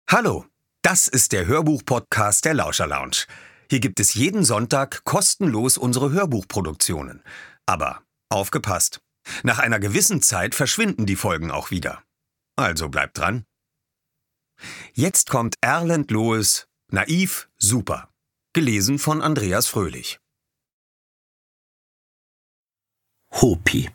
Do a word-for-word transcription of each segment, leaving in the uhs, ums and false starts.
Hallo, das ist der Hörbuch-Podcast der Lauscher Lounge. Hier gibt es jeden Sonntag kostenlos unsere Hörbuchproduktionen. Aber aufgepasst, nach einer gewissen Zeit verschwinden die Folgen auch wieder. Also bleibt dran. Jetzt kommt Erland Loes Naiv, super. Gelesen von Andreas Fröhlich. Hopi.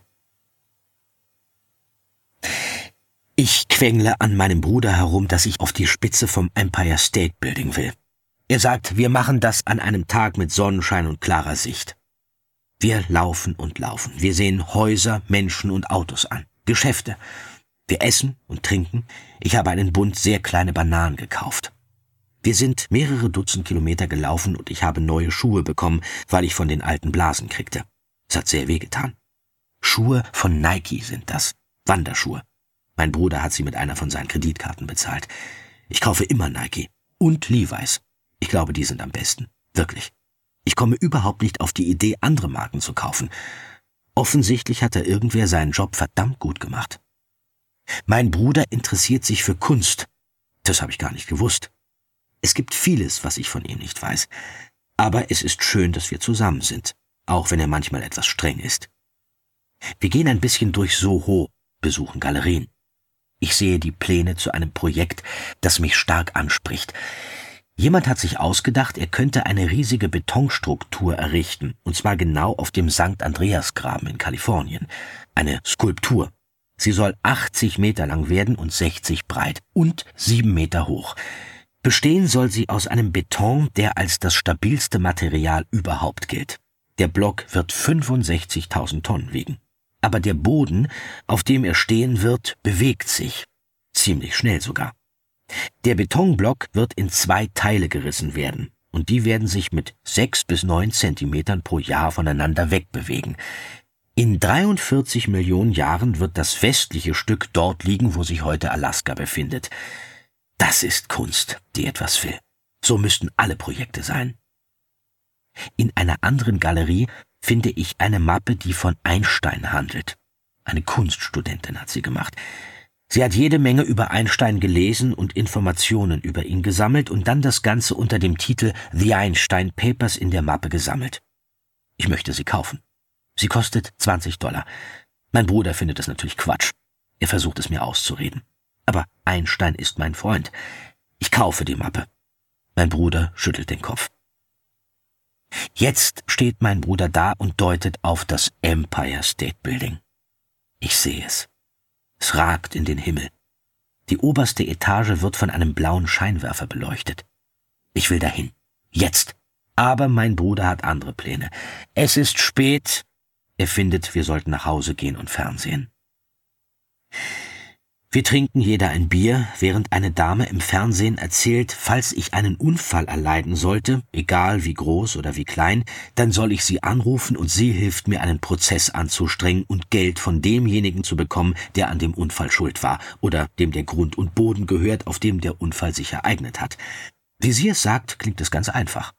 Ich quengle an meinem Bruder herum, dass ich auf die Spitze vom Empire State Building will. Er sagt, wir machen das an einem Tag mit Sonnenschein und klarer Sicht. Wir laufen und laufen. Wir sehen Häuser, Menschen und Autos an. Geschäfte. Wir essen und trinken. Ich habe einen Bund sehr kleine Bananen gekauft. Wir sind mehrere Dutzend Kilometer gelaufen und ich habe neue Schuhe bekommen, weil ich von den alten Blasen kriegte. Es hat sehr wehgetan. Schuhe von Nike sind das. Wanderschuhe. Mein Bruder hat sie mit einer von seinen Kreditkarten bezahlt. Ich kaufe immer Nike. Und Levi's. Ich glaube, die sind am besten. Wirklich. Ich komme überhaupt nicht auf die Idee, andere Marken zu kaufen. Offensichtlich hat da irgendwer seinen Job verdammt gut gemacht. Mein Bruder interessiert sich für Kunst. Das habe ich gar nicht gewusst. Es gibt vieles, was ich von ihm nicht weiß. Aber es ist schön, dass wir zusammen sind. Auch wenn er manchmal etwas streng ist. Wir gehen ein bisschen durch Soho, besuchen Galerien. Ich sehe die Pläne zu einem Projekt, das mich stark anspricht. Jemand hat sich ausgedacht, er könnte eine riesige Betonstruktur errichten, und zwar genau auf dem Sankt Andreasgraben in Kalifornien. Eine Skulptur. Sie soll achtzig Meter lang werden und sechzig breit und sieben Meter hoch. Bestehen soll sie aus einem Beton, der als das stabilste Material überhaupt gilt. Der Block wird fünfundsechzigtausend Tonnen wiegen. Aber der Boden, auf dem er stehen wird, bewegt sich. Ziemlich schnell sogar. Der Betonblock wird in zwei Teile gerissen werden, und die werden sich mit sechs bis neun Zentimetern pro Jahr voneinander wegbewegen. In dreiundvierzig Millionen Jahren wird das westliche Stück dort liegen, wo sich heute Alaska befindet. Das ist Kunst, die etwas will. So müssten alle Projekte sein. In einer anderen Galerie finde ich eine Mappe, die von Einstein handelt. Eine Kunststudentin hat sie gemacht. Sie hat jede Menge über Einstein gelesen und Informationen über ihn gesammelt und dann das Ganze unter dem Titel The Einstein Papers in der Mappe gesammelt. Ich möchte sie kaufen. Sie kostet zwanzig Dollar. Mein Bruder findet das natürlich Quatsch. Er versucht es mir auszureden. Aber Einstein ist mein Freund. Ich kaufe die Mappe. Mein Bruder schüttelt den Kopf. Jetzt steht mein Bruder da und deutet auf das Empire State Building. Ich sehe es. Es ragt in den Himmel. Die oberste Etage wird von einem blauen Scheinwerfer beleuchtet. Ich will dahin. Jetzt. Aber mein Bruder hat andere Pläne. Es ist spät. Er findet, wir sollten nach Hause gehen und fernsehen. Wir trinken jeder ein Bier, während eine Dame im Fernsehen erzählt, falls ich einen Unfall erleiden sollte, egal wie groß oder wie klein, dann soll ich sie anrufen und sie hilft mir, einen Prozess anzustrengen und Geld von demjenigen zu bekommen, der an dem Unfall schuld war oder dem der Grund und Boden gehört, auf dem der Unfall sich ereignet hat. Wie sie es sagt, klingt es ganz einfach.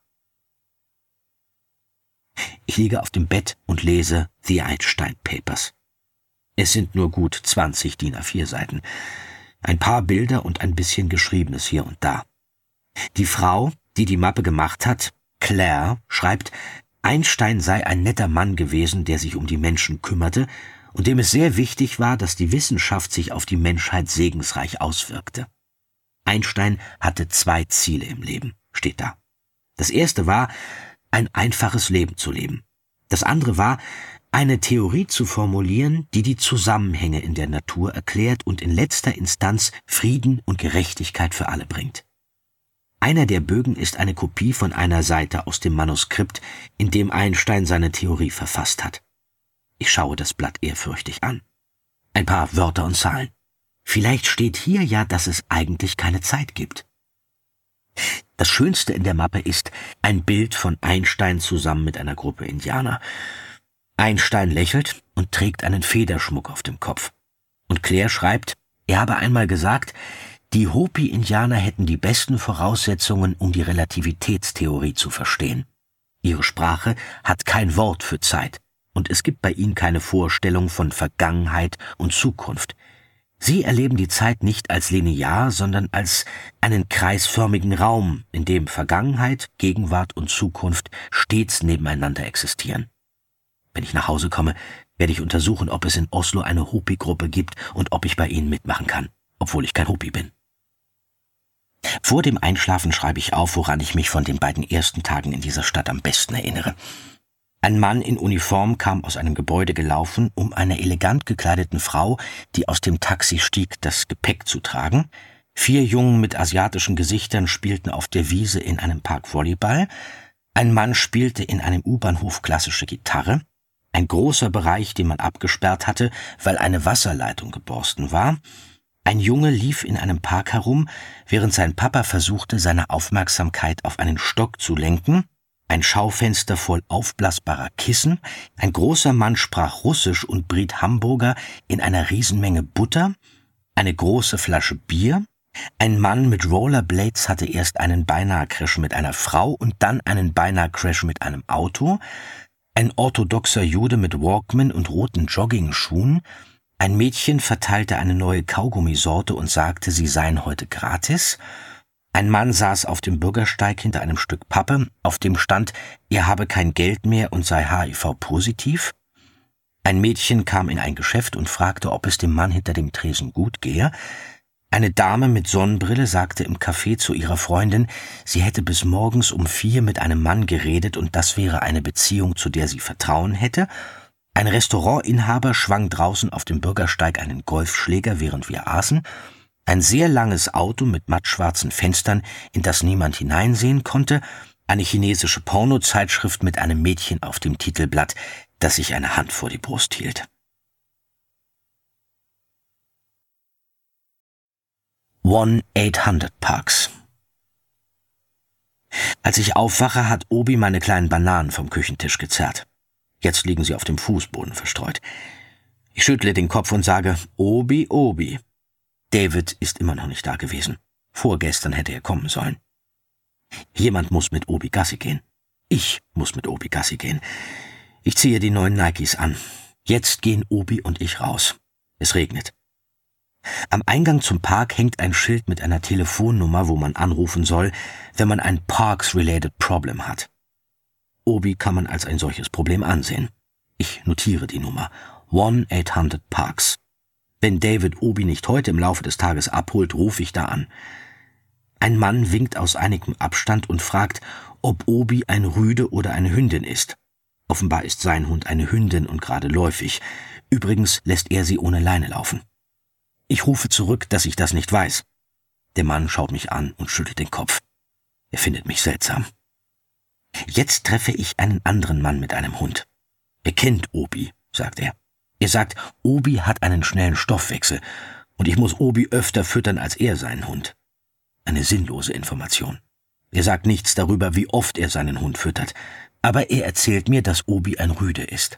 Ich liege auf dem Bett und lese The Einstein Papers. Es sind nur gut zwanzig D I N A vier Seiten. Ein paar Bilder und ein bisschen Geschriebenes hier und da. Die Frau, die die Mappe gemacht hat, Claire, schreibt, Einstein sei ein netter Mann gewesen, der sich um die Menschen kümmerte und dem es sehr wichtig war, dass die Wissenschaft sich auf die Menschheit segensreich auswirkte. Einstein hatte zwei Ziele im Leben, steht da. Das erste war, ein einfaches Leben zu leben. Das andere war, eine Theorie zu formulieren, die die Zusammenhänge in der Natur erklärt und in letzter Instanz Frieden und Gerechtigkeit für alle bringt. Einer der Bögen ist eine Kopie von einer Seite aus dem Manuskript, in dem Einstein seine Theorie verfasst hat. Ich schaue das Blatt ehrfürchtig an. Ein paar Wörter und Zahlen. Vielleicht steht hier ja, dass es eigentlich keine Zeit gibt. Das Schönste in der Mappe ist ein Bild von Einstein zusammen mit einer Gruppe Indianer. Einstein lächelt und trägt einen Federschmuck auf dem Kopf. Und Claire schreibt, er habe einmal gesagt, die Hopi-Indianer hätten die besten Voraussetzungen, um die Relativitätstheorie zu verstehen. Ihre Sprache hat kein Wort für Zeit und es gibt bei ihnen keine Vorstellung von Vergangenheit und Zukunft. Sie erleben die Zeit nicht als linear, sondern als einen kreisförmigen Raum, in dem Vergangenheit, Gegenwart und Zukunft stets nebeneinander existieren. Wenn ich nach Hause komme, werde ich untersuchen, ob es in Oslo eine Hopi-Gruppe gibt und ob ich bei ihnen mitmachen kann, obwohl ich kein Hopi bin. Vor dem Einschlafen schreibe ich auf, woran ich mich von den beiden ersten Tagen in dieser Stadt am besten erinnere. Ein Mann in Uniform kam aus einem Gebäude gelaufen, um einer elegant gekleideten Frau, die aus dem Taxi stieg, das Gepäck zu tragen. Vier Jungen mit asiatischen Gesichtern spielten auf der Wiese in einem Park Volleyball. Ein Mann spielte in einem U-Bahnhof klassische Gitarre. Ein großer Bereich, den man abgesperrt hatte, weil eine Wasserleitung geborsten war. Ein Junge lief in einem Park herum, während sein Papa versuchte, seine Aufmerksamkeit auf einen Stock zu lenken. Ein Schaufenster voll aufblasbarer Kissen, ein großer Mann sprach Russisch und briet Hamburger in einer Riesenmenge Butter, eine große Flasche Bier, ein Mann mit Rollerblades hatte erst einen Beinahe-Crash mit einer Frau und dann einen Beinahe-Crash mit einem Auto, ein orthodoxer Jude mit Walkman und roten Joggingschuhen, ein Mädchen verteilte eine neue Kaugummisorte und sagte, sie seien heute gratis. Ein Mann saß auf dem Bürgersteig hinter einem Stück Pappe, auf dem stand, er habe kein Geld mehr und sei H I V-positiv. Ein Mädchen kam in ein Geschäft und fragte, ob es dem Mann hinter dem Tresen gut gehe. Eine Dame mit Sonnenbrille sagte im Café zu ihrer Freundin, sie hätte bis morgens um vier mit einem Mann geredet und das wäre eine Beziehung, zu der sie Vertrauen hätte. Ein Restaurantinhaber schwang draußen auf dem Bürgersteig einen Golfschläger, während wir aßen. Ein sehr langes Auto mit mattschwarzen Fenstern, in das niemand hineinsehen konnte, eine chinesische Pornozeitschrift mit einem Mädchen auf dem Titelblatt, das sich eine Hand vor die Brust hielt. one eight hundred Parks. Als ich aufwache, hat Obi meine kleinen Bananen vom Küchentisch gezerrt. Jetzt liegen sie auf dem Fußboden verstreut. Ich schüttle den Kopf und sage, Obi, Obi. David ist immer noch nicht da gewesen. Vorgestern hätte er kommen sollen. Jemand muss mit Obi Gassi gehen. Ich muss mit Obi Gassi gehen. Ich ziehe die neuen Nikes an. Jetzt gehen Obi und ich raus. Es regnet. Am Eingang zum Park hängt ein Schild mit einer Telefonnummer, wo man anrufen soll, wenn man ein Parks-related Problem hat. Obi kann man als ein solches Problem ansehen. Ich notiere die Nummer. one eight hundred Parks. Wenn David Obi nicht heute im Laufe des Tages abholt, rufe ich da an. Ein Mann winkt aus einigem Abstand und fragt, ob Obi ein Rüde oder eine Hündin ist. Offenbar ist sein Hund eine Hündin und gerade läufig. Übrigens lässt er sie ohne Leine laufen. Ich rufe zurück, dass ich das nicht weiß. Der Mann schaut mich an und schüttelt den Kopf. Er findet mich seltsam. Jetzt treffe ich einen anderen Mann mit einem Hund. Er kennt Obi, sagt er. Er sagt, Obi hat einen schnellen Stoffwechsel und ich muss Obi öfter füttern als er seinen Hund. Eine sinnlose Information. Er sagt nichts darüber, wie oft er seinen Hund füttert, aber er erzählt mir, dass Obi ein Rüde ist.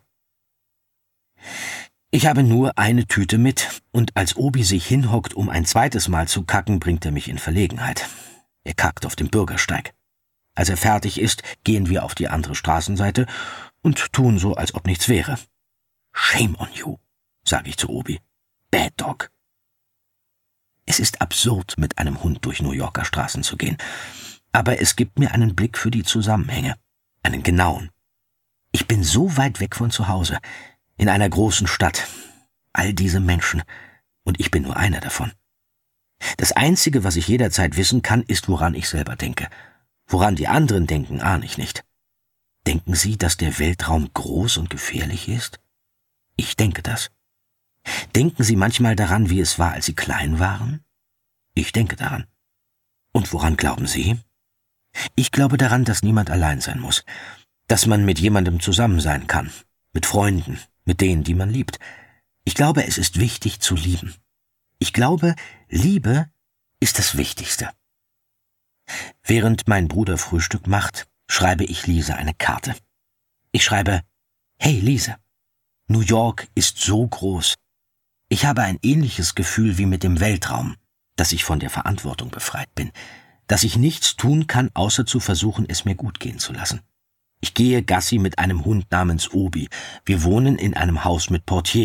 Ich habe nur eine Tüte mit und als Obi sich hinhockt, um ein zweites Mal zu kacken, bringt er mich in Verlegenheit. Er kackt auf dem Bürgersteig. Als er fertig ist, gehen wir auf die andere Straßenseite und tun so, als ob nichts wäre. Shame on you, sage ich zu Obi. Bad Dog. Es ist absurd, mit einem Hund durch New Yorker Straßen zu gehen, aber es gibt mir einen Blick für die Zusammenhänge, einen genauen. Ich bin so weit weg von zu Hause, in einer großen Stadt, all diese Menschen, und ich bin nur einer davon. Das Einzige, was ich jederzeit wissen kann, ist, woran ich selber denke. Woran die anderen denken, ahne ich nicht. Denken Sie, dass der Weltraum groß und gefährlich ist? Ich denke das. Denken Sie manchmal daran, wie es war, als Sie klein waren? Ich denke daran. Und woran glauben Sie? Ich glaube daran, dass niemand allein sein muss, dass man mit jemandem zusammen sein kann, mit Freunden, mit denen, die man liebt. Ich glaube, es ist wichtig zu lieben. Ich glaube, Liebe ist das Wichtigste. Während mein Bruder Frühstück macht, schreibe ich Lise eine Karte. Ich schreibe, hey Lise, New York ist so groß. Ich habe ein ähnliches Gefühl wie mit dem Weltraum, dass ich von der Verantwortung befreit bin, dass ich nichts tun kann, außer zu versuchen, es mir gut gehen zu lassen. Ich gehe Gassi mit einem Hund namens Obi. Wir wohnen in einem Haus mit Portier.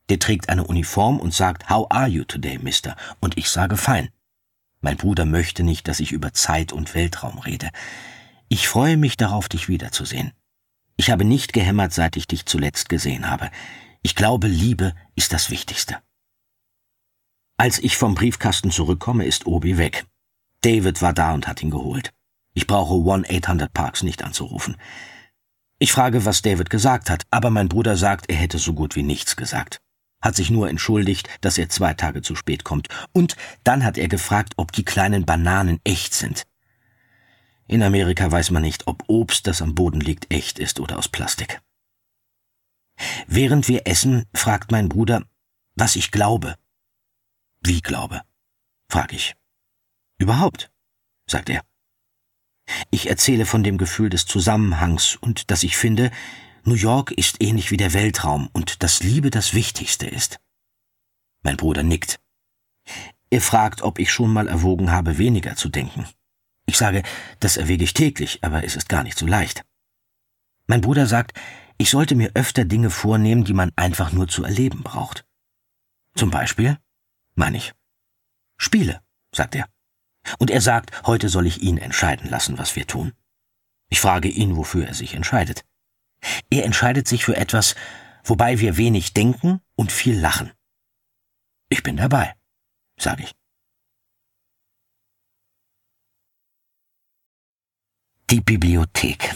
Der trägt eine Uniform und sagt, "How are you today, Mister?" Und ich sage, "Fine." Mein Bruder möchte nicht, dass ich über Zeit und Weltraum rede. Ich freue mich darauf, dich wiederzusehen. Ich habe nicht gehämmert, seit ich dich zuletzt gesehen habe. Ich glaube, Liebe ist das Wichtigste. Als ich vom Briefkasten zurückkomme, ist Obi weg. David war da und hat ihn geholt. Ich brauche one eight hundred Parks nicht anzurufen. Ich frage, was David gesagt hat, aber mein Bruder sagt, er hätte so gut wie nichts gesagt. Hat sich nur entschuldigt, dass er zwei Tage zu spät kommt. Und dann hat er gefragt, ob die kleinen Bananen echt sind. In Amerika weiß man nicht, ob Obst, das am Boden liegt, echt ist oder aus Plastik. Während wir essen, fragt mein Bruder, was ich glaube. Wie glaube? Frage ich. Überhaupt, sagt er. Ich erzähle von dem Gefühl des Zusammenhangs und dass ich finde, New York ist ähnlich wie der Weltraum und dass Liebe das Wichtigste ist. Mein Bruder nickt. Er fragt, ob ich schon mal erwogen habe, weniger zu denken. Ich sage, das erwäge ich täglich, aber es ist gar nicht so leicht. Mein Bruder sagt, ich sollte mir öfter Dinge vornehmen, die man einfach nur zu erleben braucht. Zum Beispiel, meine ich, Spiele, sagt er. Und er sagt, heute soll ich ihn entscheiden lassen, was wir tun. Ich frage ihn, wofür er sich entscheidet. Er entscheidet sich für etwas, wobei wir wenig denken und viel lachen. Ich bin dabei, sage ich. Die Bibliothek.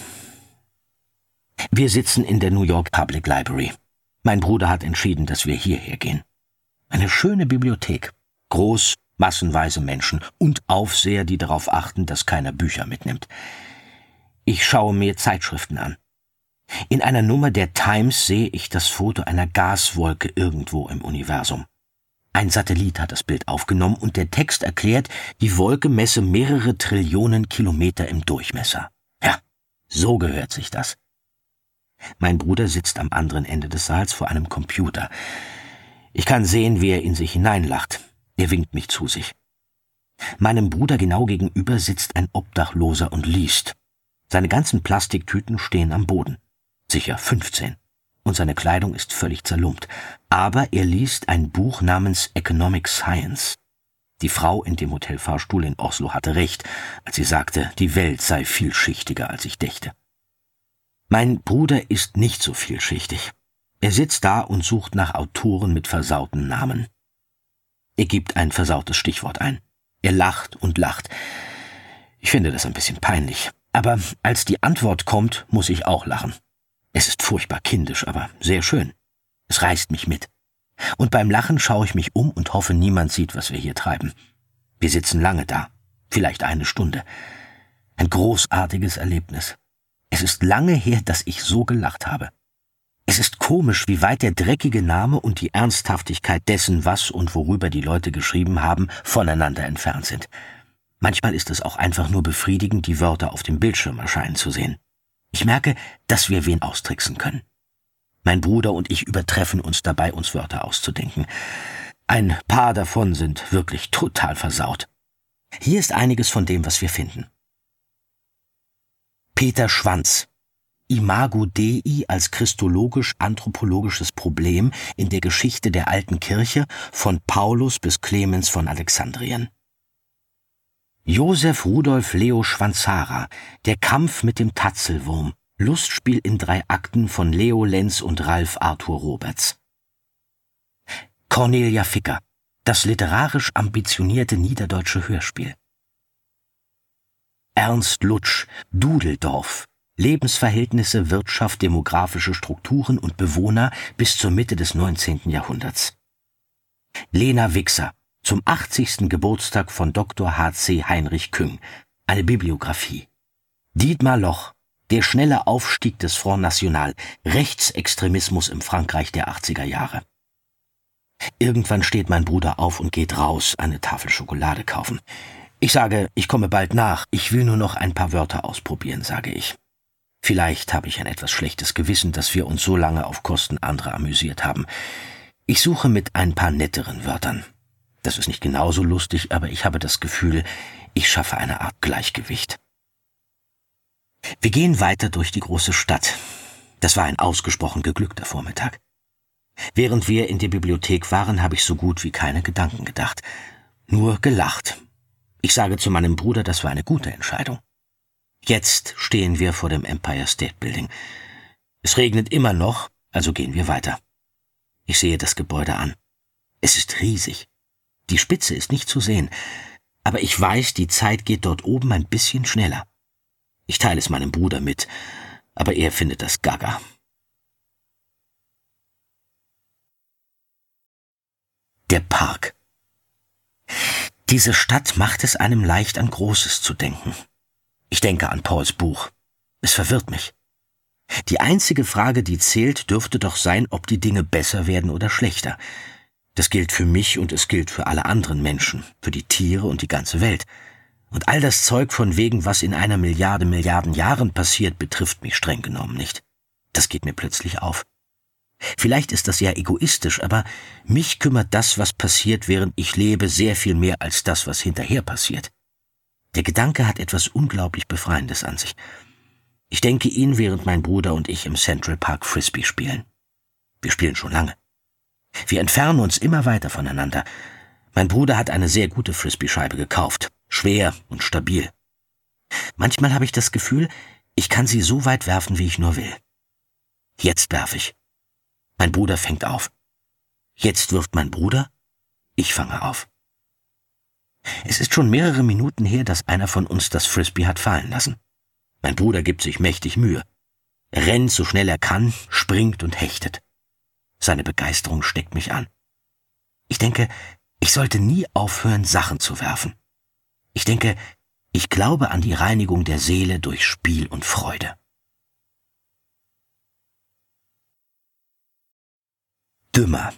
Wir sitzen in der New York Public Library. Mein Bruder hat entschieden, dass wir hierher gehen. Eine schöne Bibliothek. Groß, massenweise Menschen und Aufseher, die darauf achten, dass keiner Bücher mitnimmt. Ich schaue mir Zeitschriften an. In einer Nummer der Times sehe ich das Foto einer Gaswolke irgendwo im Universum. Ein Satellit hat das Bild aufgenommen und der Text erklärt, die Wolke messe mehrere Trillionen Kilometer im Durchmesser. Ja, so gehört sich das. Mein Bruder sitzt am anderen Ende des Saals vor einem Computer. Ich kann sehen, wie er in sich hineinlacht. Er winkt mich zu sich. Meinem Bruder genau gegenüber sitzt ein Obdachloser und liest. Seine ganzen Plastiktüten stehen am Boden. Sicher fünfzehn. Und seine Kleidung ist völlig zerlumpt. Aber er liest ein Buch namens Economic Science. Die Frau in dem Hotelfahrstuhl in Oslo hatte recht, als sie sagte, die Welt sei vielschichtiger, als ich dächte. Mein Bruder ist nicht so vielschichtig. Er sitzt da und sucht nach Autoren mit versauten Namen. Er gibt ein versautes Stichwort ein. Er lacht und lacht. Ich finde das ein bisschen peinlich. Aber als die Antwort kommt, muss ich auch lachen. Es ist furchtbar kindisch, aber sehr schön. Es reißt mich mit. Und beim Lachen schaue ich mich um und hoffe, niemand sieht, was wir hier treiben. Wir sitzen lange da, vielleicht eine Stunde. Ein großartiges Erlebnis. Es ist lange her, dass ich so gelacht habe. Es ist komisch, wie weit der dreckige Name und die Ernsthaftigkeit dessen, was und worüber die Leute geschrieben haben, voneinander entfernt sind. Manchmal ist es auch einfach nur befriedigend, die Wörter auf dem Bildschirm erscheinen zu sehen. Ich merke, dass wir wen austricksen können. Mein Bruder und ich übertreffen uns dabei, uns Wörter auszudenken. Ein paar davon sind wirklich total versaut. Hier ist einiges von dem, was wir finden. Peter Schwanz. Imago Dei als christologisch-anthropologisches Problem in der Geschichte der alten Kirche von Paulus bis Clemens von Alexandrien. Josef Rudolf Leo Schwanzara, Der Kampf mit dem Tatzelwurm, Lustspiel in drei Akten von Leo Lenz und Ralf Arthur Roberts. Cornelia Ficker, Das literarisch ambitionierte niederdeutsche Hörspiel. Ernst Lutsch, Dudeldorf, Lebensverhältnisse, Wirtschaft, demografische Strukturen und Bewohner bis zur Mitte des neunzehnten Jahrhunderts. Lena Wixer, zum achtzigsten Geburtstag von Doktor H C Heinrich Küng, eine Bibliografie. Dietmar Loch, Der schnelle Aufstieg des Front National, Rechtsextremismus im Frankreich der achtziger Jahre. Irgendwann steht mein Bruder auf und geht raus, eine Tafel Schokolade kaufen. Ich sage, ich komme bald nach, ich will nur noch ein paar Wörter ausprobieren, sage ich. Vielleicht habe ich ein etwas schlechtes Gewissen, dass wir uns so lange auf Kosten anderer amüsiert haben. Ich suche mit ein paar netteren Wörtern. Das ist nicht genauso lustig, aber ich habe das Gefühl, ich schaffe eine Art Gleichgewicht. Wir gehen weiter durch die große Stadt. Das war ein ausgesprochen geglückter Vormittag. Während wir in der Bibliothek waren, habe ich so gut wie keine Gedanken gedacht. Nur gelacht. Ich sage zu meinem Bruder, das war eine gute Entscheidung. Jetzt stehen wir vor dem Empire State Building. Es regnet immer noch, also gehen wir weiter. Ich sehe das Gebäude an. Es ist riesig. Die Spitze ist nicht zu sehen, aber ich weiß, die Zeit geht dort oben ein bisschen schneller. Ich teile es meinem Bruder mit, aber er findet das gaga. Der Park. Diese Stadt macht es einem leicht, an Großes zu denken. Ich denke an Pauls Buch. Es verwirrt mich. Die einzige Frage, die zählt, dürfte doch sein, ob die Dinge besser werden oder schlechter. Das gilt für mich und es gilt für alle anderen Menschen, für die Tiere und die ganze Welt. Und all das Zeug von wegen, was in einer Milliarde Milliarden Jahren passiert, betrifft mich streng genommen nicht. Das geht mir plötzlich auf. Vielleicht ist das ja egoistisch, aber mich kümmert das, was passiert, während ich lebe, sehr viel mehr als das, was hinterher passiert. Der Gedanke hat etwas unglaublich Befreiendes an sich. Ich denke ihn, während mein Bruder und ich im Central Park Frisbee spielen. Wir spielen schon lange. Wir entfernen uns immer weiter voneinander. Mein Bruder hat eine sehr gute Frisbee-Scheibe gekauft, schwer und stabil. Manchmal habe ich das Gefühl, ich kann sie so weit werfen, wie ich nur will. Jetzt werfe ich. Mein Bruder fängt auf. Jetzt wirft mein Bruder, ich fange auf. Es ist schon mehrere Minuten her, dass einer von uns das Frisbee hat fallen lassen. Mein Bruder gibt sich mächtig Mühe. Er rennt so schnell er kann, springt und hechtet. Seine Begeisterung steckt mich an. Ich denke, ich sollte nie aufhören, Sachen zu werfen. Ich denke, ich glaube an die Reinigung der Seele durch Spiel und Freude. Dümmer.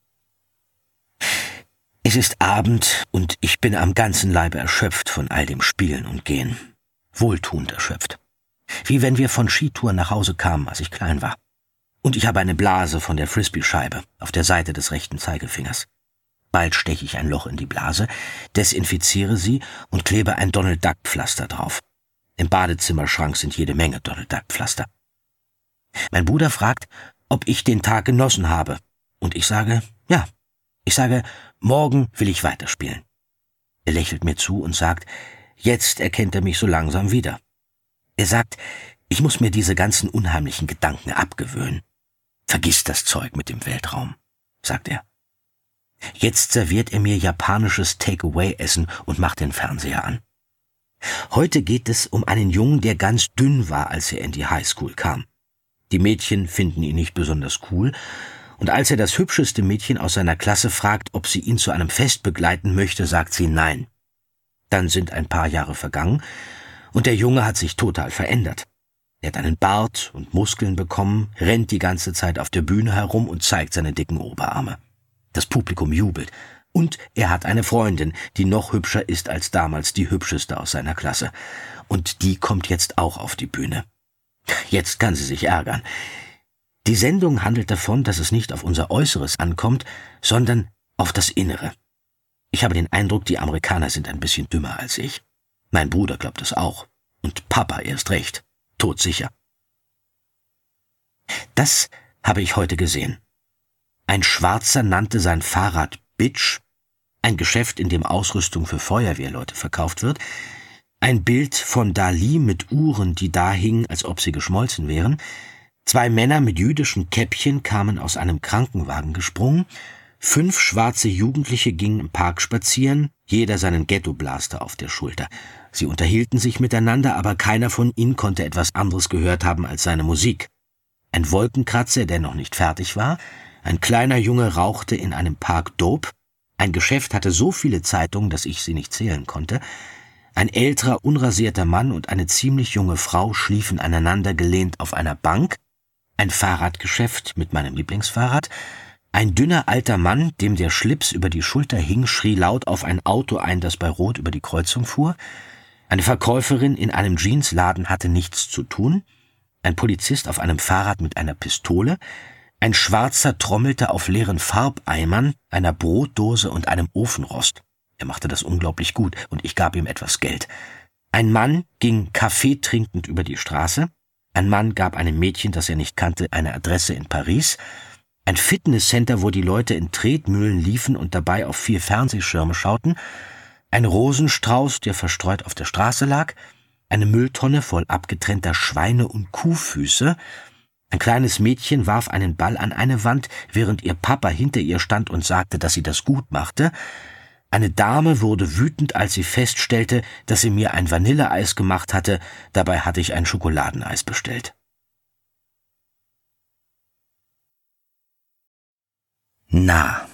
Es ist Abend und ich bin am ganzen Leibe erschöpft von all dem Spielen und Gehen. Wohltuend erschöpft. Wie wenn wir von Skitouren nach Hause kamen, als ich klein war. Und ich habe eine Blase von der Frisbee-Scheibe auf der Seite des rechten Zeigefingers. Bald steche ich ein Loch in die Blase, desinfiziere sie und klebe ein Donald-Duck-Pflaster drauf. Im Badezimmerschrank sind jede Menge Donald-Duck-Pflaster. Mein Bruder fragt, ob ich den Tag genossen habe. Und ich sage, ja. Ich sage, morgen will ich weiterspielen. Er lächelt mir zu und sagt, jetzt erkennt er mich so langsam wieder. Er sagt, ich muss mir diese ganzen unheimlichen Gedanken abgewöhnen. Vergiss das Zeug mit dem Weltraum, sagt er. Jetzt serviert er mir japanisches Takeaway-Essen und macht den Fernseher an. Heute geht es um einen Jungen, der ganz dünn war, als er in die Highschool kam. Die Mädchen finden ihn nicht besonders cool, und als er das hübscheste Mädchen aus seiner Klasse fragt, ob sie ihn zu einem Fest begleiten möchte, sagt sie nein. Dann sind ein paar Jahre vergangen, und der Junge hat sich total verändert. Er hat einen Bart und Muskeln bekommen, rennt die ganze Zeit auf der Bühne herum und zeigt seine dicken Oberarme. Das Publikum jubelt. Und er hat eine Freundin, die noch hübscher ist als damals die hübscheste aus seiner Klasse. Und die kommt jetzt auch auf die Bühne. Jetzt kann sie sich ärgern. Die Sendung handelt davon, dass es nicht auf unser Äußeres ankommt, sondern auf das Innere. Ich habe den Eindruck, die Amerikaner sind ein bisschen dümmer als ich. Mein Bruder glaubt es auch. Und Papa erst recht. Todsicher. Das habe ich heute gesehen. Ein Schwarzer nannte sein Fahrrad Bitch, ein Geschäft, in dem Ausrüstung für Feuerwehrleute verkauft wird, ein Bild von Dali mit Uhren, die da hingen, als ob sie geschmolzen wären, zwei Männer mit jüdischen Käppchen kamen aus einem Krankenwagen gesprungen, fünf schwarze Jugendliche gingen im Park spazieren, jeder seinen Ghetto-Blaster auf der Schulter. Sie unterhielten sich miteinander, aber keiner von ihnen konnte etwas anderes gehört haben als seine Musik. Ein Wolkenkratzer, der noch nicht fertig war, ein kleiner Junge rauchte in einem Park Dope, ein Geschäft hatte so viele Zeitungen, dass ich sie nicht zählen konnte, ein älterer, unrasierter Mann und eine ziemlich junge Frau schliefen aneinander gelehnt auf einer Bank, ein Fahrradgeschäft mit meinem Lieblingsfahrrad, ein dünner alter Mann, dem der Schlips über die Schulter hing, schrie laut auf ein Auto ein, das bei Rot über die Kreuzung fuhr, eine Verkäuferin in einem Jeansladen hatte nichts zu tun, ein Polizist auf einem Fahrrad mit einer Pistole, ein Schwarzer trommelte auf leeren Farbeimern, einer Brotdose und einem Ofenrost. Er machte das unglaublich gut, und ich gab ihm etwas Geld. Ein Mann ging Kaffee trinkend über die Straße, ein Mann gab einem Mädchen, das er nicht kannte, eine Adresse in Paris, Ein Fitnesscenter, wo die Leute in Tretmühlen liefen und dabei auf vier Fernsehschirme schauten, ein Rosenstrauß, der verstreut auf der Straße lag, eine Mülltonne voll abgetrennter Schweine- und Kuhfüße. Ein kleines Mädchen warf einen Ball an eine Wand, während ihr Papa hinter ihr stand und sagte, dass sie das gut machte. Eine Dame wurde wütend, als sie feststellte, dass sie mir ein Vanilleeis gemacht hatte, dabei hatte ich ein Schokoladeneis bestellt. Nah.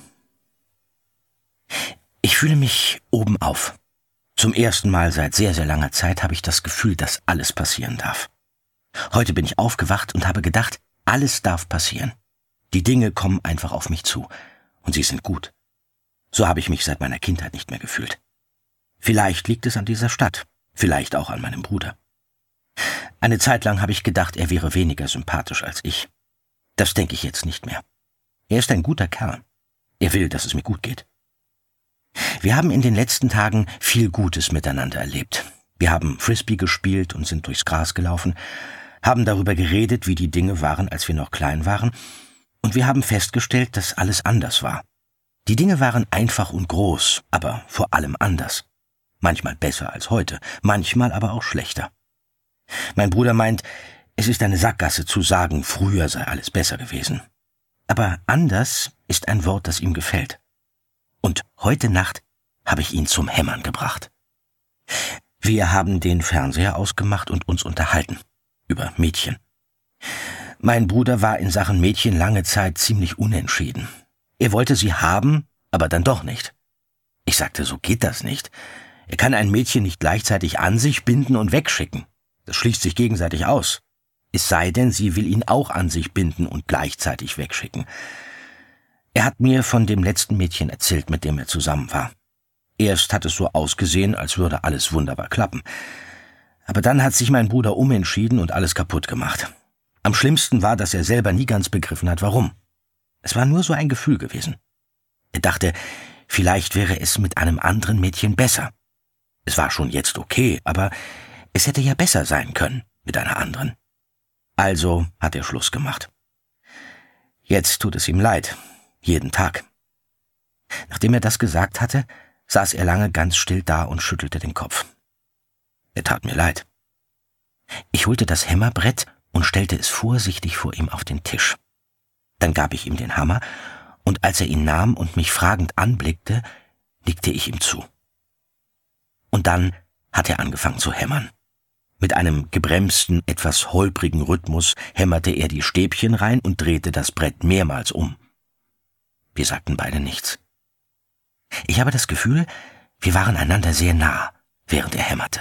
Ich fühle mich oben auf. Zum ersten Mal seit sehr, sehr langer Zeit habe ich das Gefühl, dass alles passieren darf. Heute bin ich aufgewacht und habe gedacht, alles darf passieren. Die Dinge kommen einfach auf mich zu. Und sie sind gut. So habe ich mich seit meiner Kindheit nicht mehr gefühlt. Vielleicht liegt es an dieser Stadt, vielleicht auch an meinem Bruder. Eine Zeit lang habe ich gedacht, er wäre weniger sympathisch als ich. Das denke ich jetzt nicht mehr. Er ist ein guter Kerl. Er will, dass es mir gut geht. Wir haben in den letzten Tagen viel Gutes miteinander erlebt. Wir haben Frisbee gespielt und sind durchs Gras gelaufen, haben darüber geredet, wie die Dinge waren, als wir noch klein waren, und wir haben festgestellt, dass alles anders war. Die Dinge waren einfach und groß, aber vor allem anders. Manchmal besser als heute, manchmal aber auch schlechter. Mein Bruder meint, es ist eine Sackgasse zu sagen, früher sei alles besser gewesen. Aber anders ist ein Wort, das ihm gefällt. Und heute Nacht habe ich ihn zum Hämmern gebracht. Wir haben den Fernseher ausgemacht und uns unterhalten. Über Mädchen. Mein Bruder war in Sachen Mädchen lange Zeit ziemlich unentschieden. Er wollte sie haben, aber dann doch nicht. Ich sagte, so geht das nicht. Er kann ein Mädchen nicht gleichzeitig an sich binden und wegschicken. Das schließt sich gegenseitig aus. Es sei denn, sie will ihn auch an sich binden und gleichzeitig wegschicken. Er hat mir von dem letzten Mädchen erzählt, mit dem er zusammen war. Erst hat es so ausgesehen, als würde alles wunderbar klappen. Aber dann hat sich mein Bruder umentschieden und alles kaputt gemacht. Am schlimmsten war, dass er selber nie ganz begriffen hat, warum. Es war nur so ein Gefühl gewesen. Er dachte, vielleicht wäre es mit einem anderen Mädchen besser. Es war schon jetzt okay, aber es hätte ja besser sein können mit einer anderen. Also hat er Schluss gemacht. Jetzt tut es ihm leid. Jeden Tag. Nachdem er das gesagt hatte, saß er lange ganz still da und schüttelte den Kopf. Er tat mir leid. Ich holte das Hämmerbrett und stellte es vorsichtig vor ihm auf den Tisch. Dann gab ich ihm den Hammer, und als er ihn nahm und mich fragend anblickte, nickte ich ihm zu. Und dann hat er angefangen zu hämmern. Mit einem gebremsten, etwas holprigen Rhythmus hämmerte er die Stäbchen rein und drehte das Brett mehrmals um. Wir sagten beide nichts. Ich habe das Gefühl, wir waren einander sehr nah, während er hämmerte.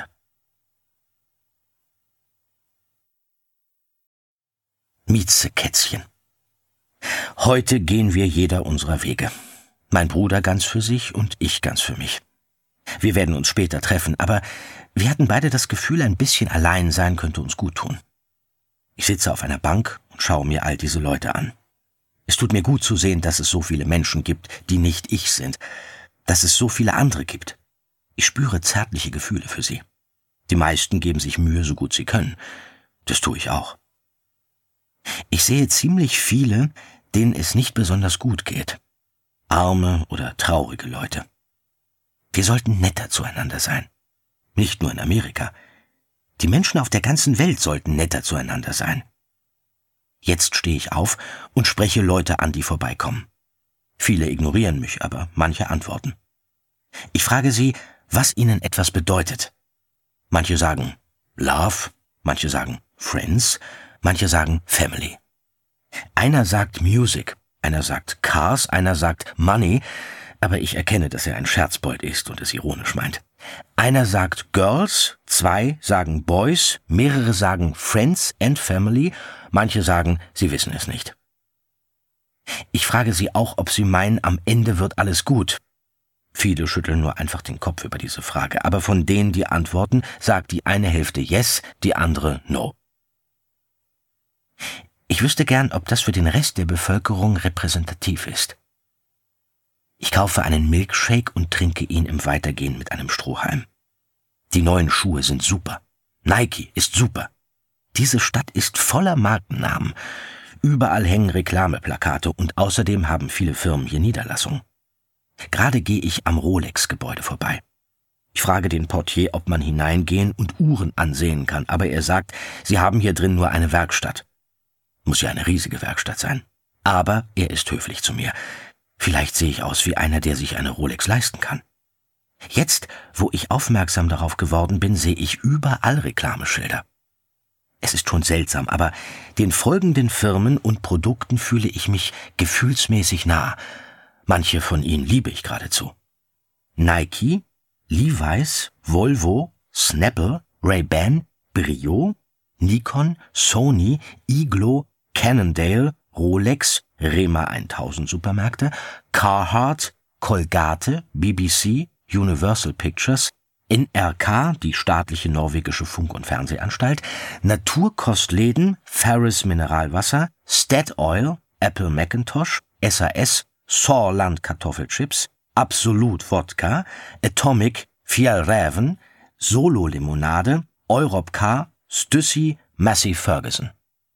Miezekätzchen. Heute gehen wir jeder unserer Wege. Mein Bruder ganz für sich und ich ganz für mich. Wir werden uns später treffen, aber wir hatten beide das Gefühl, ein bisschen allein sein könnte uns gut tun. Ich sitze auf einer Bank und schaue mir all diese Leute an. Es tut mir gut zu sehen, dass es so viele Menschen gibt, die nicht ich sind, dass es so viele andere gibt. Ich spüre zärtliche Gefühle für sie. Die meisten geben sich Mühe, so gut sie können. Das tue ich auch. Ich sehe ziemlich viele, denen es nicht besonders gut geht. Arme oder traurige Leute. Wir sollten netter zueinander sein. Nicht nur in Amerika. Die Menschen auf der ganzen Welt sollten netter zueinander sein. Jetzt stehe ich auf und spreche Leute an, die vorbeikommen. Viele ignorieren mich, aber manche antworten. Ich frage sie, was ihnen etwas bedeutet. Manche sagen Love, manche sagen Friends, manche sagen Family. Einer sagt Music, einer sagt Cars, einer sagt Money, aber ich erkenne, dass er ein Scherzbold ist und es ironisch meint. Einer sagt Girls, zwei sagen Boys, mehrere sagen Friends and Family, manche sagen, sie wissen es nicht. Ich frage sie auch, ob sie meinen, am Ende wird alles gut. Viele schütteln nur einfach den Kopf über diese Frage, aber von denen, die antworten, sagt die eine Hälfte Yes, die andere No. Ich wüsste gern, ob das für den Rest der Bevölkerung repräsentativ ist. Ich kaufe einen Milkshake und trinke ihn im Weitergehen mit einem Strohhalm. Die neuen Schuhe sind super. Nike ist super. Diese Stadt ist voller Markennamen. Überall hängen Reklameplakate und außerdem haben viele Firmen hier Niederlassungen. Gerade gehe ich am Rolex-Gebäude vorbei. Ich frage den Portier, ob man hineingehen und Uhren ansehen kann, aber er sagt, sie haben hier drin nur eine Werkstatt. Muss ja eine riesige Werkstatt sein. Aber er ist höflich zu mir. Vielleicht sehe ich aus wie einer, der sich eine Rolex leisten kann. Jetzt, wo ich aufmerksam darauf geworden bin, sehe ich überall Reklameschilder. Es ist schon seltsam, aber den folgenden Firmen und Produkten fühle ich mich gefühlsmäßig nah. Manche von ihnen liebe ich geradezu. Nike, Levi's, Volvo, Snapple, Ray-Ban, Brio, Nikon, Sony, Iglo, Cannondale, Rolex, Rema tausend Supermärkte, Carhartt, Colgate, B B C, Universal Pictures, N R K, die staatliche norwegische Funk- und Fernsehanstalt, Naturkostläden, Ferris Mineralwasser, Statoil, Apple Macintosh, S A S, Saarland Kartoffelchips, Absolut Wodka, Atomic, Fjällräven, Solo Limonade, Europcar, Stüssi, Massey Ferguson.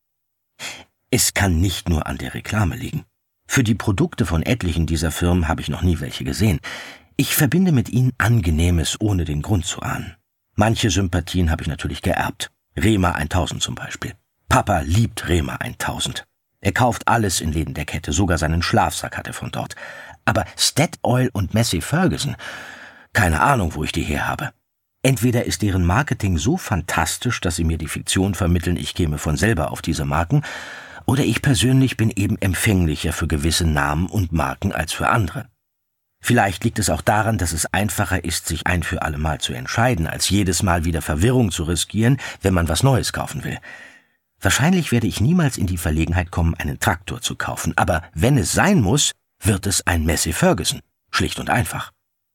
Es kann nicht nur an der Reklame liegen. Für die Produkte von etlichen dieser Firmen habe ich noch nie welche gesehen. Ich verbinde mit ihnen Angenehmes, ohne den Grund zu ahnen. Manche Sympathien habe ich natürlich geerbt. Rema tausend zum Beispiel. Papa liebt Rema tausend. Er kauft alles in Läden der Kette, sogar seinen Schlafsack hat er von dort. Aber Statoil und Massey Ferguson, keine Ahnung, wo ich die her habe. Entweder ist deren Marketing so fantastisch, dass sie mir die Fiktion vermitteln, ich käme von selber auf diese Marken, oder ich persönlich bin eben empfänglicher für gewisse Namen und Marken als für andere. Vielleicht liegt es auch daran, dass es einfacher ist, sich ein für alle Mal zu entscheiden, als jedes Mal wieder Verwirrung zu riskieren, wenn man was Neues kaufen will. Wahrscheinlich werde ich niemals in die Verlegenheit kommen, einen Traktor zu kaufen, aber wenn es sein muss, wird es ein Massey Ferguson. Schlicht und einfach.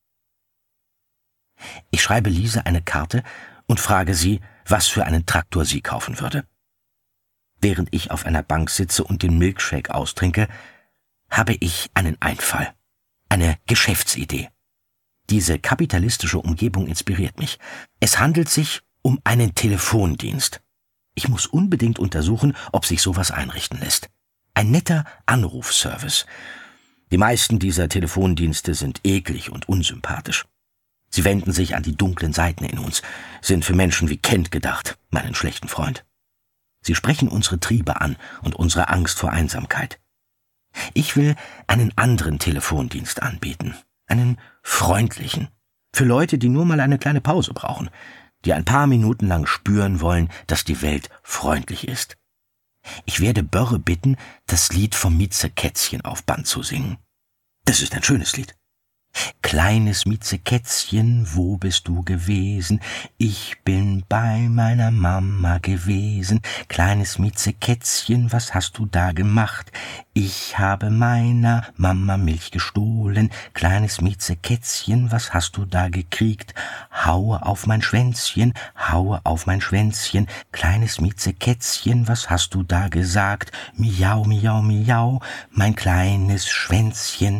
Ich schreibe Lise eine Karte und frage sie, was für einen Traktor sie kaufen würde. Während ich auf einer Bank sitze und den Milkshake austrinke, habe ich einen Einfall. Eine Geschäftsidee. Diese kapitalistische Umgebung inspiriert mich. Es handelt sich um einen Telefondienst. Ich muss unbedingt untersuchen, ob sich sowas einrichten lässt. Ein netter Anrufservice. Die meisten dieser Telefondienste sind eklig und unsympathisch. Sie wenden sich an die dunklen Seiten in uns, sind für Menschen wie Kent gedacht, meinen schlechten Freund. Sie sprechen unsere Triebe an und unsere Angst vor Einsamkeit. Ich will einen anderen Telefondienst anbieten, einen freundlichen, für Leute, die nur mal eine kleine Pause brauchen, die ein paar Minuten lang spüren wollen, dass die Welt freundlich ist. Ich werde Börre bitten, das Lied vom Miezekätzchen auf Band zu singen. Das ist ein schönes Lied. Kleines Miezekätzchen, wo bist du gewesen? Ich bin bei meiner Mama gewesen. Kleines Miezekätzchen, was hast du da gemacht? Ich habe meiner Mama Milch gestohlen. Kleines Miezekätzchen, was hast du da gekriegt? Haue auf mein Schwänzchen, haue auf mein Schwänzchen. Kleines Miezekätzchen, was hast du da gesagt? Miau, miau, miau, mein kleines Schwänzchen.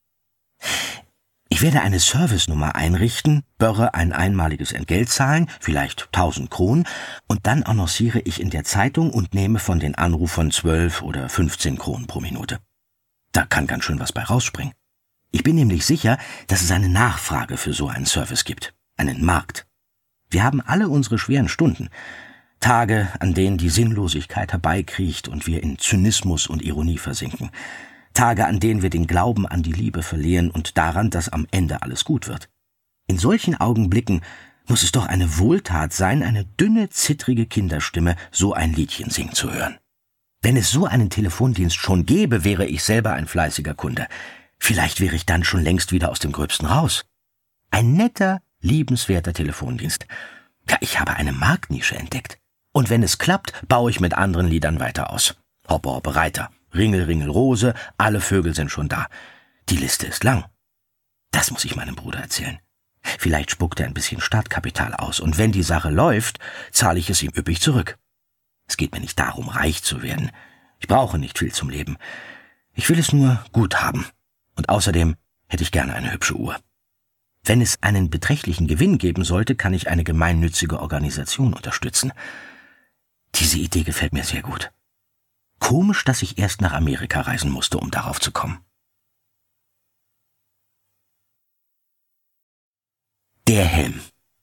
Ich werde eine Servicenummer einrichten, Börre ein einmaliges Entgelt zahlen, vielleicht tausend Kronen, und dann annonciere ich in der Zeitung und nehme von den Anrufern zwölf oder fünfzehn Kronen pro Minute. Da kann ganz schön was bei rausspringen. Ich bin nämlich sicher, dass es eine Nachfrage für so einen Service gibt, einen Markt. Wir haben alle unsere schweren Stunden, Tage, an denen die Sinnlosigkeit herbeikriecht und wir in Zynismus und Ironie versinken. Tage, an denen wir den Glauben an die Liebe verlieren und daran, dass am Ende alles gut wird. In solchen Augenblicken muss es doch eine Wohltat sein, eine dünne, zittrige Kinderstimme so ein Liedchen singen zu hören. Wenn es so einen Telefondienst schon gäbe, wäre ich selber ein fleißiger Kunde. Vielleicht wäre ich dann schon längst wieder aus dem Gröbsten raus. Ein netter, liebenswerter Telefondienst. Ja, ich habe eine Marktnische entdeckt. Und wenn es klappt, baue ich mit anderen Liedern weiter aus. Hoppe, hoppe, Reiter. Ringel, Ringel, Rose, alle Vögel sind schon da. Die Liste ist lang. Das muss ich meinem Bruder erzählen. Vielleicht spuckt er ein bisschen Startkapital aus, und wenn die Sache läuft, zahle ich es ihm üppig zurück. Es geht mir nicht darum, reich zu werden. Ich brauche nicht viel zum Leben. Ich will es nur gut haben. Und außerdem hätte ich gerne eine hübsche Uhr. Wenn es einen beträchtlichen Gewinn geben sollte, kann ich eine gemeinnützige Organisation unterstützen. Diese Idee gefällt mir sehr gut. Komisch, dass ich erst nach Amerika reisen musste, um darauf zu kommen. Der Helm.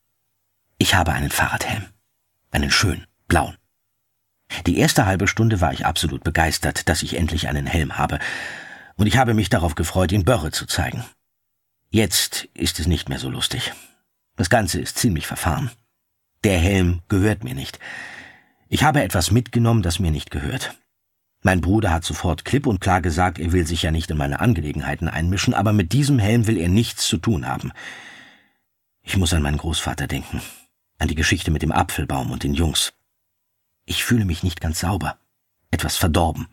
Ich habe einen Fahrradhelm. Einen schönen, blauen. Die erste halbe Stunde war ich absolut begeistert, dass ich endlich einen Helm habe, und ich habe mich darauf gefreut, ihn Börre zu zeigen. Jetzt ist es nicht mehr so lustig. Das Ganze ist ziemlich verfahren. Der Helm gehört mir nicht. Ich habe etwas mitgenommen, das mir nicht gehört. Mein Bruder hat sofort klipp und klar gesagt, er will sich ja nicht in meine Angelegenheiten einmischen, aber mit diesem Helm will er nichts zu tun haben. Ich muss an meinen Großvater denken, an die Geschichte mit dem Apfelbaum und den Jungs. Ich fühle mich nicht ganz sauber, etwas verdorben.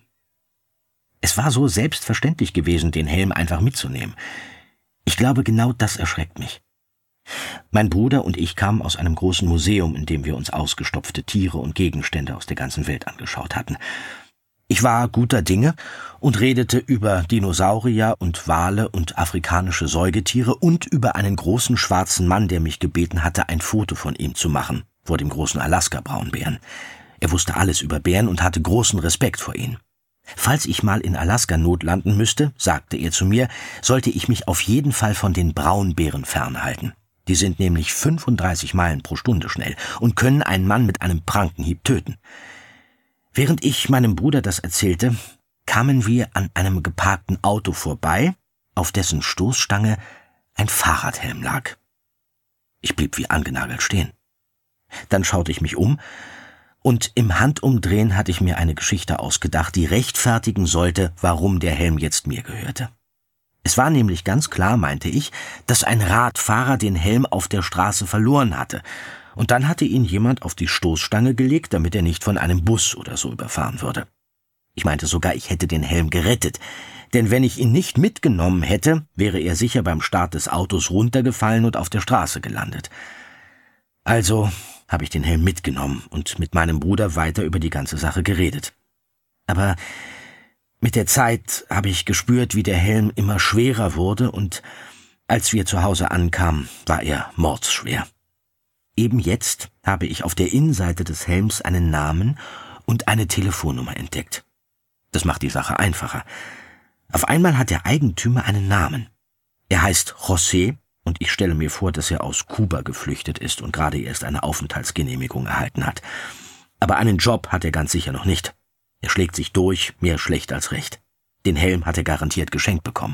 Es war so selbstverständlich gewesen, den Helm einfach mitzunehmen. Ich glaube, genau das erschreckt mich. Mein Bruder und ich kamen aus einem großen Museum, in dem wir uns ausgestopfte Tiere und Gegenstände aus der ganzen Welt angeschaut hatten. Ich war guter Dinge und redete über Dinosaurier und Wale und afrikanische Säugetiere und über einen großen schwarzen Mann, der mich gebeten hatte, ein Foto von ihm zu machen, vor dem großen Alaska-Braunbären. Er wusste alles über Bären und hatte großen Respekt vor ihnen. Falls ich mal in Alaska notlanden müsste, sagte er zu mir, sollte ich mich auf jeden Fall von den Braunbären fernhalten. Die sind nämlich fünfunddreißig Meilen pro Stunde schnell und können einen Mann mit einem Prankenhieb töten. Während ich meinem Bruder das erzählte, kamen wir an einem geparkten Auto vorbei, auf dessen Stoßstange ein Fahrradhelm lag. Ich blieb wie angenagelt stehen. Dann schaute ich mich um, und im Handumdrehen hatte ich mir eine Geschichte ausgedacht, die rechtfertigen sollte, warum der Helm jetzt mir gehörte. Es war nämlich ganz klar, meinte ich, dass ein Radfahrer den Helm auf der Straße verloren hatte, und dann hatte ihn jemand auf die Stoßstange gelegt, damit er nicht von einem Bus oder so überfahren würde. Ich meinte sogar, ich hätte den Helm gerettet, denn wenn ich ihn nicht mitgenommen hätte, wäre er sicher beim Start des Autos runtergefallen und auf der Straße gelandet. Also habe ich den Helm mitgenommen und mit meinem Bruder weiter über die ganze Sache geredet. Aber mit der Zeit habe ich gespürt, wie der Helm immer schwerer wurde, und als wir zu Hause ankamen, war er mordsschwer. Eben jetzt habe ich auf der Innenseite des Helms einen Namen und eine Telefonnummer entdeckt. Das macht die Sache einfacher. Auf einmal hat der Eigentümer einen Namen. Er heißt José, und ich stelle mir vor, dass er aus Kuba geflüchtet ist und gerade erst eine Aufenthaltsgenehmigung erhalten hat. Aber einen Job hat er ganz sicher noch nicht. Er schlägt sich durch, mehr schlecht als recht. Den Helm hat er garantiert geschenkt bekommen.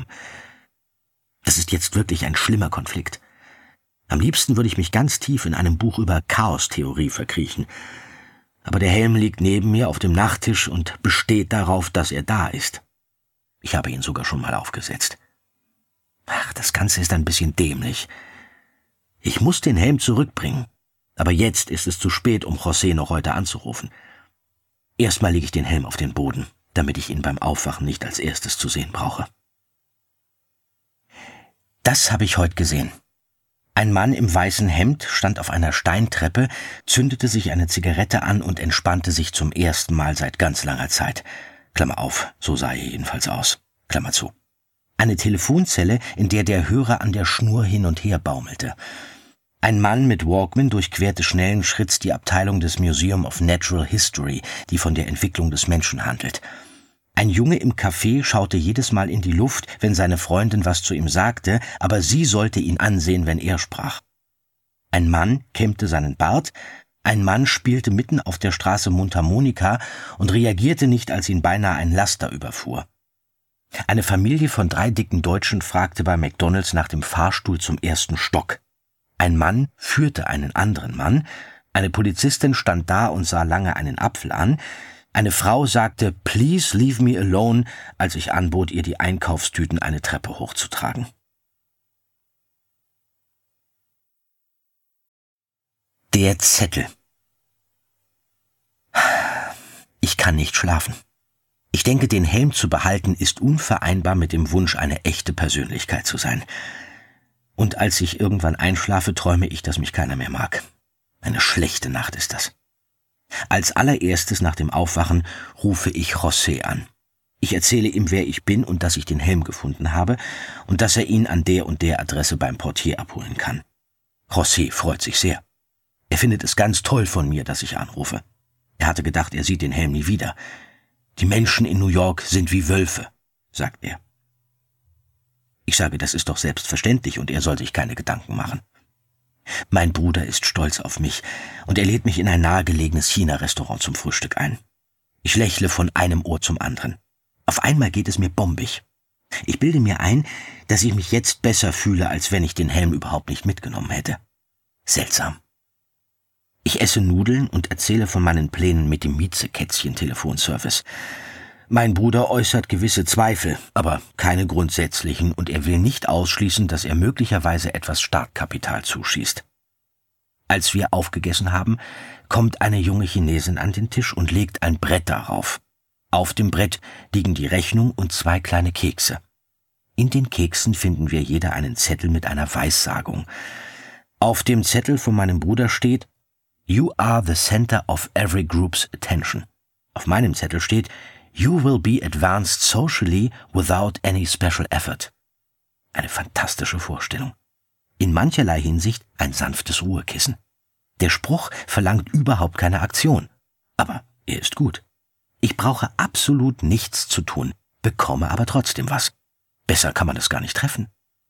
Das ist jetzt wirklich ein schlimmer Konflikt. Am liebsten würde ich mich ganz tief in einem Buch über Chaostheorie verkriechen. Aber der Helm liegt neben mir auf dem Nachttisch und besteht darauf, dass er da ist. Ich habe ihn sogar schon mal aufgesetzt. Ach, das Ganze ist ein bisschen dämlich. Ich muss den Helm zurückbringen, aber jetzt ist es zu spät, um José noch heute anzurufen. Erstmal lege ich den Helm auf den Boden, damit ich ihn beim Aufwachen nicht als erstes zu sehen brauche. Das habe ich heute gesehen. Ein Mann im weißen Hemd stand auf einer Steintreppe, zündete sich eine Zigarette an und entspannte sich zum ersten Mal seit ganz langer Zeit. Klammer auf, so sah er jedenfalls aus. Klammer zu. Eine Telefonzelle, in der der Hörer an der Schnur hin und her baumelte. Ein Mann mit Walkman durchquerte schnellen Schritts die Abteilung des Museum of Natural History, die von der Entwicklung des Menschen handelt. Ein Junge im Café schaute jedes Mal in die Luft, wenn seine Freundin was zu ihm sagte, aber sie sollte ihn ansehen, wenn er sprach. Ein Mann kämmte seinen Bart, ein Mann spielte mitten auf der Straße Mundharmonika und reagierte nicht, als ihn beinahe ein Laster überfuhr. Eine Familie von drei dicken Deutschen fragte bei McDonald's nach dem Fahrstuhl zum ersten Stock. Ein Mann führte einen anderen Mann, eine Polizistin stand da und sah lange einen Apfel an, eine Frau sagte, "Please leave me alone", als ich anbot, ihr die Einkaufstüten eine Treppe hochzutragen. Der Zettel. Ich kann nicht schlafen. Ich denke, den Helm zu behalten ist unvereinbar mit dem Wunsch, eine echte Persönlichkeit zu sein. Und als ich irgendwann einschlafe, träume ich, dass mich keiner mehr mag. Eine schlechte Nacht ist das. Als allererstes nach dem Aufwachen rufe ich José an. Ich erzähle ihm, wer ich bin und dass ich den Helm gefunden habe und dass er ihn an der und der Adresse beim Portier abholen kann. José freut sich sehr. Er findet es ganz toll von mir, dass ich anrufe. Er hatte gedacht, er sieht den Helm nie wieder. Die Menschen in New York sind wie Wölfe, sagt er. Ich sage, das ist doch selbstverständlich und er soll sich keine Gedanken machen. Mein Bruder ist stolz auf mich und er lädt mich in ein nahegelegenes China-Restaurant zum Frühstück ein. Ich lächle von einem Ohr zum anderen. Auf einmal geht es mir bombig. Ich bilde mir ein, dass ich mich jetzt besser fühle, als wenn ich den Helm überhaupt nicht mitgenommen hätte. Seltsam. Ich esse Nudeln und erzähle von meinen Plänen mit dem Miezekätzchen-Telefonservice. Mein Bruder äußert gewisse Zweifel, aber keine grundsätzlichen, und er will nicht ausschließen, dass er möglicherweise etwas Startkapital zuschießt. Als wir aufgegessen haben, kommt eine junge Chinesin an den Tisch und legt ein Brett darauf. Auf dem Brett liegen die Rechnung und zwei kleine Kekse. In den Keksen finden wir jeder einen Zettel mit einer Weissagung. Auf dem Zettel von meinem Bruder steht: You are the center of every group's attention. Auf meinem Zettel steht: You will be advanced socially without any special effort. Eine fantastische Vorstellung. In mancherlei Hinsicht ein sanftes Ruhekissen. Der Spruch verlangt überhaupt keine Aktion. Aber er ist gut. Ich brauche absolut nichts zu tun, bekomme aber trotzdem was. Besser kann man es gar nicht treffen.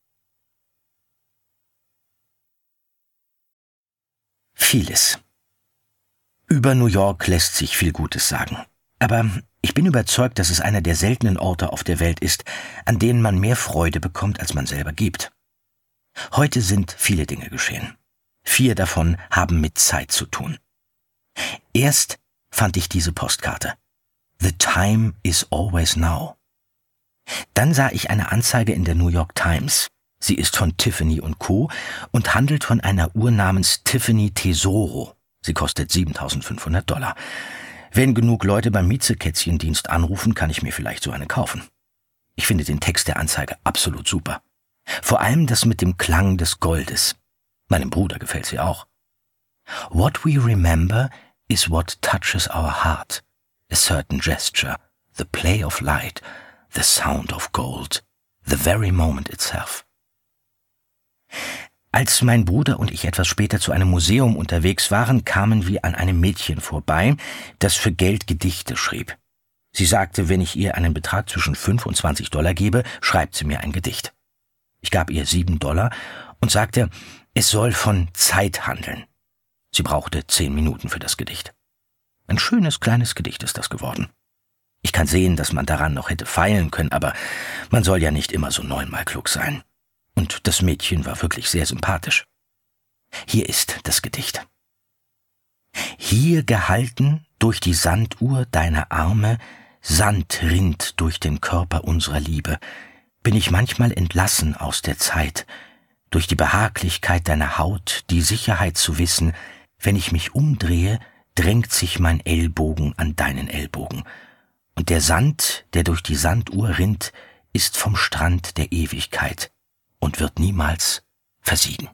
Vieles. Über New York lässt sich viel Gutes sagen. Aber ich bin überzeugt, dass es einer der seltenen Orte auf der Welt ist, an denen man mehr Freude bekommt, als man selber gibt. Heute sind viele Dinge geschehen. Vier davon haben mit Zeit zu tun. Erst fand ich diese Postkarte. The time is always now. Dann sah ich eine Anzeige in der New York Times. Sie ist von Tiffany und Co. und handelt von einer Uhr namens Tiffany Tesoro. Sie kostet siebentausendfünfhundert Dollar. Wenn genug Leute beim Miezekätzchendienst anrufen, kann ich mir vielleicht so eine kaufen. Ich finde den Text der Anzeige absolut super. Vor allem das mit dem Klang des Goldes. Meinem Bruder gefällt sie auch. What we remember is what touches our heart. A certain gesture, the play of light, the sound of gold, the very moment itself. Als mein Bruder und ich etwas später zu einem Museum unterwegs waren, kamen wir an einem Mädchen vorbei, das für Geld Gedichte schrieb. Sie sagte, wenn ich ihr einen Betrag zwischen fünf und zwanzig Dollar gebe, schreibt sie mir ein Gedicht. Ich gab ihr sieben Dollar und sagte, es soll von Zeit handeln. Sie brauchte zehn Minuten für das Gedicht. Ein schönes kleines Gedicht ist das geworden. Ich kann sehen, dass man daran noch hätte feilen können, aber man soll ja nicht immer so neunmal klug sein. Und das Mädchen war wirklich sehr sympathisch. Hier ist das Gedicht. Hier gehalten durch die Sanduhr deiner Arme, Sand rinnt durch den Körper unserer Liebe, bin ich manchmal entlassen aus der Zeit, durch die Behaglichkeit deiner Haut, die Sicherheit zu wissen, wenn ich mich umdrehe, drängt sich mein Ellbogen an deinen Ellbogen, und der Sand, der durch die Sanduhr rinnt, ist vom Strand der Ewigkeit und wird niemals versiegen.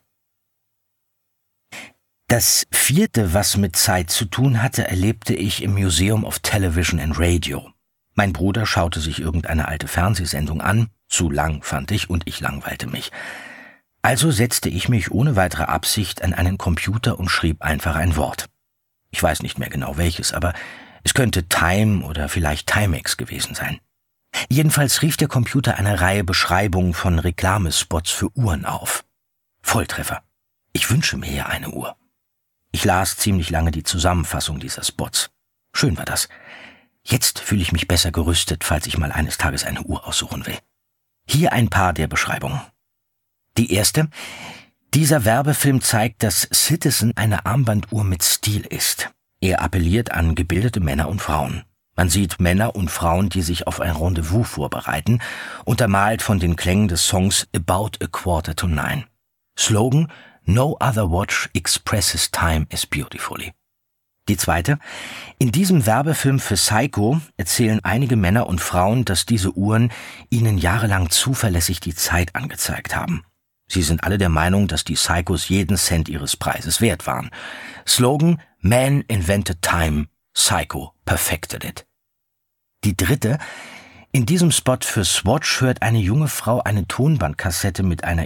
Das vierte, was mit Zeit zu tun hatte, erlebte ich im Museum of Television and Radio. Mein Bruder schaute sich irgendeine alte Fernsehsendung an, zu lang fand ich, und ich langweilte mich. Also setzte ich mich ohne weitere Absicht an einen Computer und schrieb einfach ein Wort. Ich weiß nicht mehr genau welches, aber es könnte Time oder vielleicht Timex gewesen sein. Jedenfalls rief der Computer eine Reihe Beschreibungen von Reklamespots für Uhren auf. Volltreffer. Ich wünsche mir ja eine Uhr. Ich las ziemlich lange die Zusammenfassung dieser Spots. Schön war das. Jetzt fühle ich mich besser gerüstet, falls ich mal eines Tages eine Uhr aussuchen will. Hier ein paar der Beschreibungen. Die erste: Dieser Werbefilm zeigt, dass Citizen eine Armbanduhr mit Stil ist. Er appelliert an gebildete Männer und Frauen. Man sieht Männer und Frauen, die sich auf ein Rendezvous vorbereiten, untermalt von den Klängen des Songs About a Quarter to Nine. Slogan: No other watch expresses time as beautifully. Die zweite: In diesem Werbefilm für Psycho erzählen einige Männer und Frauen, dass diese Uhren ihnen jahrelang zuverlässig die Zeit angezeigt haben. Sie sind alle der Meinung, dass die Psychos jeden Cent ihres Preises wert waren. Slogan: Man invented time, Psycho perfected it. Die dritte: In diesem Spot für Swatch hört eine junge Frau eine Tonbandkassette mit einer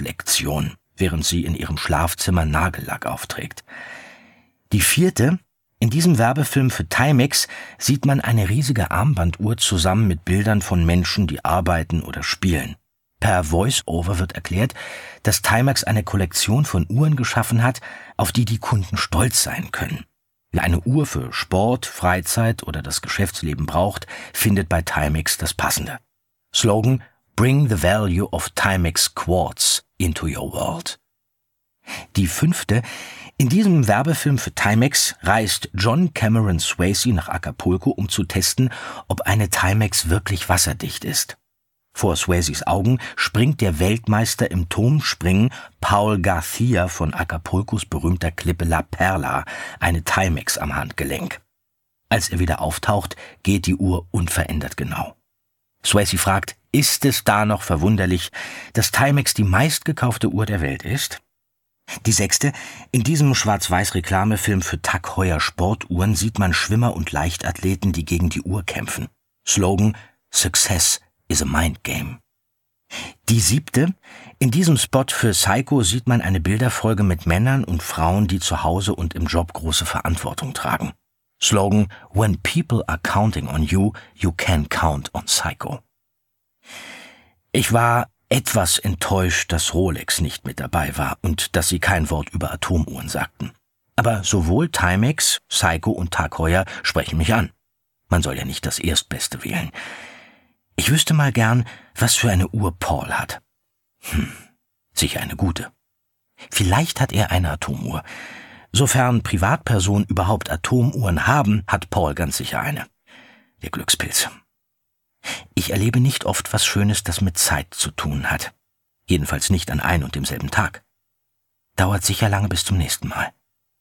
Italienisch-Lektion, während sie in ihrem Schlafzimmer Nagellack aufträgt. Die vierte: In diesem Werbefilm für Timex sieht man eine riesige Armbanduhr zusammen mit Bildern von Menschen, die arbeiten oder spielen. Per Voice-Over wird erklärt, dass Timex eine Kollektion von Uhren geschaffen hat, auf die die Kunden stolz sein können. Wer eine Uhr für Sport, Freizeit oder das Geschäftsleben braucht, findet bei Timex das Passende. Slogan: Bring the value of Timex Quartz into your world. Die fünfte: In diesem Werbefilm für Timex reist John Cameron Swayze nach Acapulco, um zu testen, ob eine Timex wirklich wasserdicht ist. Vor Swayzes Augen springt der Weltmeister im Turmspringen Paul Garcia von Acapulcos berühmter Klippe La Perla, eine Timex am Handgelenk. Als er wieder auftaucht, geht die Uhr unverändert genau. Swayze fragt, ist es da noch verwunderlich, dass Timex die meistgekaufte Uhr der Welt ist? Die sechste: In diesem Schwarz-Weiß-Reklamefilm für Tag Heuer Sportuhren sieht man Schwimmer und Leichtathleten, die gegen die Uhr kämpfen. Slogan: Success is a mind game. Die siebte: In diesem Spot für Psycho sieht man eine Bilderfolge mit Männern und Frauen, die zu Hause und im Job große Verantwortung tragen. Slogan: When people are counting on you, you can count on Psycho. Ich war etwas enttäuscht, dass Rolex nicht mit dabei war und dass sie kein Wort über Atomuhren sagten. Aber sowohl Timex, Psycho und Tag Heuer sprechen mich an. Man soll ja nicht das Erstbeste wählen. Ich wüsste mal gern, was für eine Uhr Paul hat. Hm, sicher eine gute. Vielleicht hat er eine Atomuhr. Sofern Privatpersonen überhaupt Atomuhren haben, hat Paul ganz sicher eine. Der Glückspilz. Ich erlebe nicht oft was Schönes, das mit Zeit zu tun hat. Jedenfalls nicht an ein und demselben Tag. Dauert sicher lange bis zum nächsten Mal.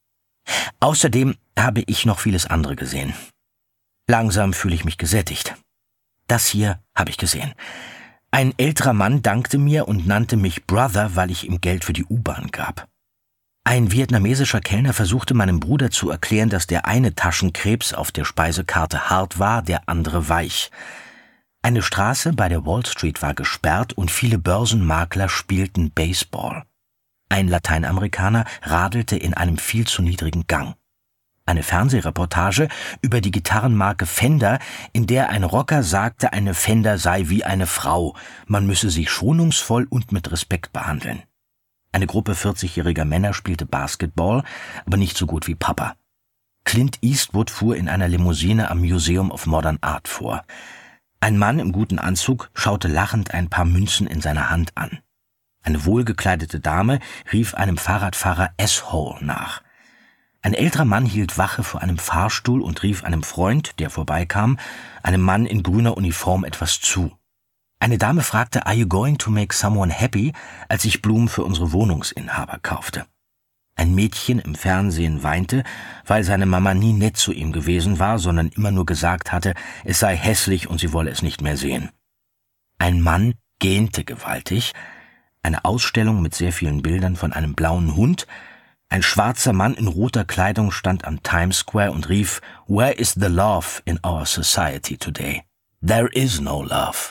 Außerdem habe ich noch vieles andere gesehen. Langsam fühle ich mich gesättigt. Das hier habe ich gesehen. Ein älterer Mann dankte mir und nannte mich Brother, weil ich ihm Geld für die U-Bahn gab. Ein vietnamesischer Kellner versuchte meinem Bruder zu erklären, dass der eine Taschenkrebs auf der Speisekarte hart war, der andere weich. Eine Straße bei der Wall Street war gesperrt und viele Börsenmakler spielten Baseball. Ein Lateinamerikaner radelte in einem viel zu niedrigen Gang. Eine Fernsehreportage über die Gitarrenmarke Fender, in der ein Rocker sagte, eine Fender sei wie eine Frau, man müsse sie schonungsvoll und mit Respekt behandeln. Eine Gruppe vierzigjähriger Männer spielte Basketball, aber nicht so gut wie Papa. Clint Eastwood fuhr in einer Limousine am Museum of Modern Art vor. Ein Mann im guten Anzug schaute lachend ein paar Münzen in seiner Hand an. Eine wohlgekleidete Dame rief einem Fahrradfahrer S-Hole nach. Ein älterer Mann hielt Wache vor einem Fahrstuhl und rief einem Freund, der vorbeikam, einem Mann in grüner Uniform etwas zu. Eine Dame fragte, "Are you going to make someone happy?", als ich Blumen für unsere Wohnungsinhaber kaufte. Ein Mädchen im Fernsehen weinte, weil seine Mama nie nett zu ihm gewesen war, sondern immer nur gesagt hatte, es sei hässlich und sie wolle es nicht mehr sehen. Ein Mann gähnte gewaltig, eine Ausstellung mit sehr vielen Bildern von einem blauen Hund, ein schwarzer Mann in roter Kleidung stand am Times Square und rief, "Where is the love in our society today? There is no love."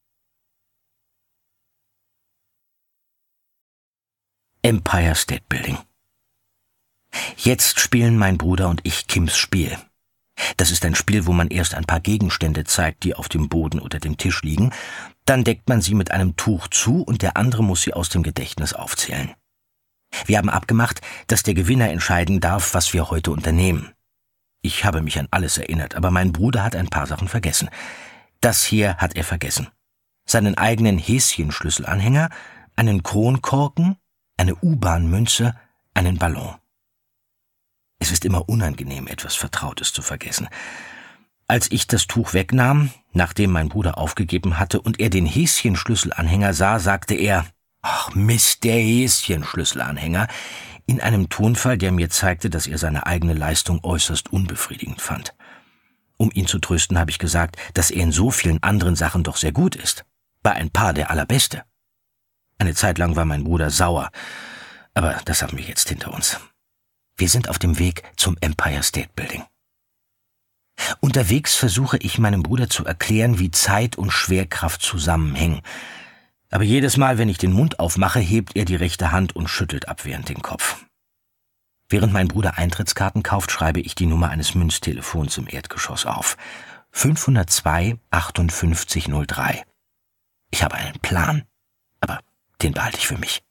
Empire State Building. Jetzt spielen mein Bruder und ich Kims Spiel. Das ist ein Spiel, wo man erst ein paar Gegenstände zeigt, die auf dem Boden oder dem Tisch liegen, dann deckt man sie mit einem Tuch zu und der andere muss sie aus dem Gedächtnis aufzählen. Wir haben abgemacht, dass der Gewinner entscheiden darf, was wir heute unternehmen. Ich habe mich an alles erinnert, aber mein Bruder hat ein paar Sachen vergessen. Das hier hat er vergessen. Seinen eigenen Häschenschlüsselanhänger, einen Kronkorken, eine U-Bahn-Münze, einen Ballon. Es ist immer unangenehm, etwas Vertrautes zu vergessen. Als ich das Tuch wegnahm, nachdem mein Bruder aufgegeben hatte und er den Häschenschlüsselanhänger sah, sagte er, »Ach Mist, der Häschenschlüsselanhänger«, in einem Tonfall, der mir zeigte, dass er seine eigene Leistung äußerst unbefriedigend fand. Um ihn zu trösten, habe ich gesagt, dass er in so vielen anderen Sachen doch sehr gut ist. Bei ein paar der Allerbeste. Eine Zeit lang war mein Bruder sauer, aber das haben wir jetzt hinter uns. Wir sind auf dem Weg zum Empire State Building. Unterwegs versuche ich meinem Bruder zu erklären, wie Zeit und Schwerkraft zusammenhängen. Aber jedes Mal, wenn ich den Mund aufmache, hebt er die rechte Hand und schüttelt abwehrend den Kopf. Während mein Bruder Eintrittskarten kauft, schreibe ich die Nummer eines Münztelefons im Erdgeschoss auf. fünfhundertzwei achtundfünfzig null drei. Ich habe einen Plan, aber den behalte ich für mich.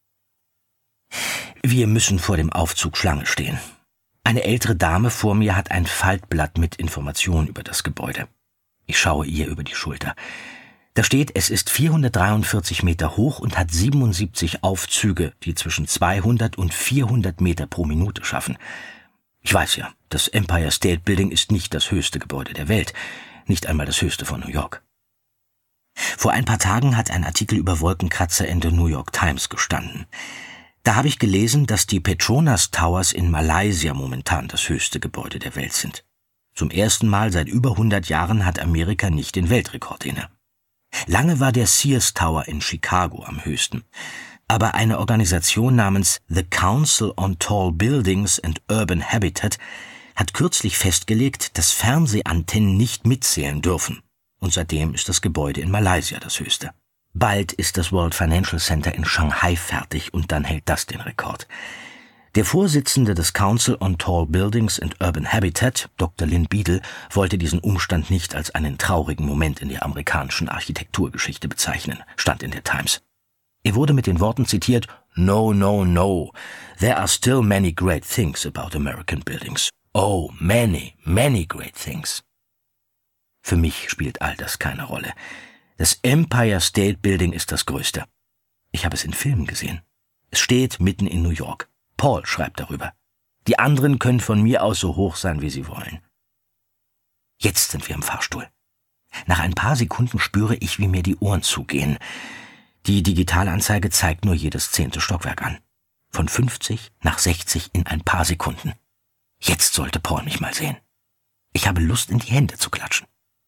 Wir müssen vor dem Aufzug Schlange stehen. Eine ältere Dame vor mir hat ein Faltblatt mit Informationen über das Gebäude. Ich schaue ihr über die Schulter. Da steht, es ist vierhundertdreiundvierzig Meter hoch und hat siebenundsiebzig Aufzüge, die zwischen zweihundert und vierhundert Meter pro Minute schaffen. Ich weiß ja, das Empire State Building ist nicht das höchste Gebäude der Welt, nicht einmal das höchste von New York. Vor ein paar Tagen hat ein Artikel über Wolkenkratzer in der New York Times gestanden. Da habe ich gelesen, dass die Petronas Towers in Malaysia momentan das höchste Gebäude der Welt sind. Zum ersten Mal seit über hundert Jahren hat Amerika nicht den Weltrekord inne. Lange war der Sears Tower in Chicago am höchsten. Aber eine Organisation namens The Council on Tall Buildings and Urban Habitat hat kürzlich festgelegt, dass Fernsehantennen nicht mitzählen dürfen. Und seitdem ist das Gebäude in Malaysia das höchste. Bald ist das World Financial Center in Shanghai fertig und dann hält das den Rekord. Der Vorsitzende des Council on Tall Buildings and Urban Habitat, Doktor Lynn Beadle, wollte diesen Umstand nicht als einen traurigen Moment in der amerikanischen Architekturgeschichte bezeichnen, stand in der Times. Er wurde mit den Worten zitiert, "No, no, no. There are still many great things about American buildings. Oh, many, many great things." Für mich spielt all das keine Rolle. Das Empire State Building ist das Größte. Ich habe es in Filmen gesehen. Es steht mitten in New York. Paul schreibt darüber. Die anderen können von mir aus so hoch sein, wie sie wollen. Jetzt sind wir im Fahrstuhl. Nach ein paar Sekunden spüre ich, wie mir die Ohren zugehen. Die Digitalanzeige zeigt nur jedes zehnte Stockwerk an. Von fünfzig nach sechzig in ein paar Sekunden. Jetzt sollte Paul mich mal sehen. Ich habe Lust, in die Hände zu klatschen.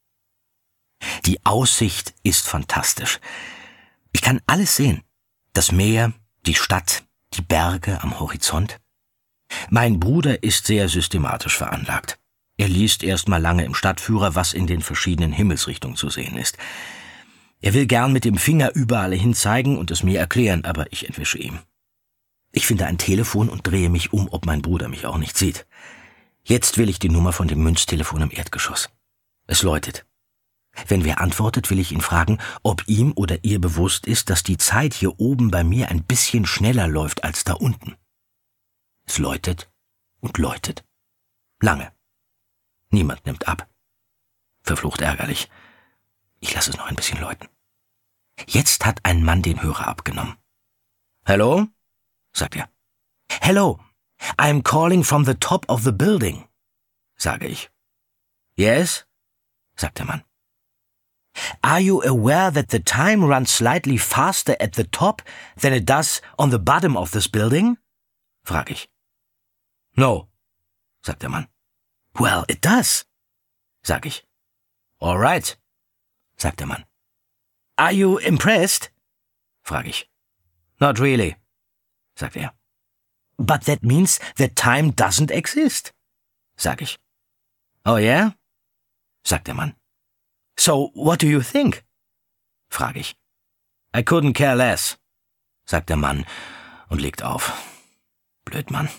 Die Aussicht ist fantastisch. Ich kann alles sehen. Das Meer, die Stadt, die Berge am Horizont. Mein Bruder ist sehr systematisch veranlagt. Er liest erst mal lange im Stadtführer, was in den verschiedenen Himmelsrichtungen zu sehen ist. Er will gern mit dem Finger überall hin zeigen und es mir erklären, aber ich entwische ihm. Ich finde ein Telefon und drehe mich um, ob mein Bruder mich auch nicht sieht. Jetzt will ich die Nummer von dem Münztelefon im Erdgeschoss. Es läutet. Wenn wer antwortet, will ich ihn fragen, ob ihm oder ihr bewusst ist, dass die Zeit hier oben bei mir ein bisschen schneller läuft als da unten. Es läutet und läutet. Lange. Niemand nimmt ab. Verflucht ärgerlich. Ich lasse es noch ein bisschen läuten. Jetzt hat ein Mann den Hörer abgenommen. "Hello?" sagt er. "Hello, I'm calling from the top of the building", sage ich. "Yes?" sagt der Mann. "Are you aware that the time runs slightly faster at the top than it does on the bottom of this building?" frage ich. "No", sagt der Mann. "Well, it does", sag ich. "All right", sagt der Mann. "Are you impressed?" frage ich. "Not really", sagt er. "But that means that time doesn't exist", sag ich. "Oh yeah?" sagt der Mann. "So, what do you think?" frage ich. "I couldn't care less", sagt der Mann und legt auf. Blöd Mann.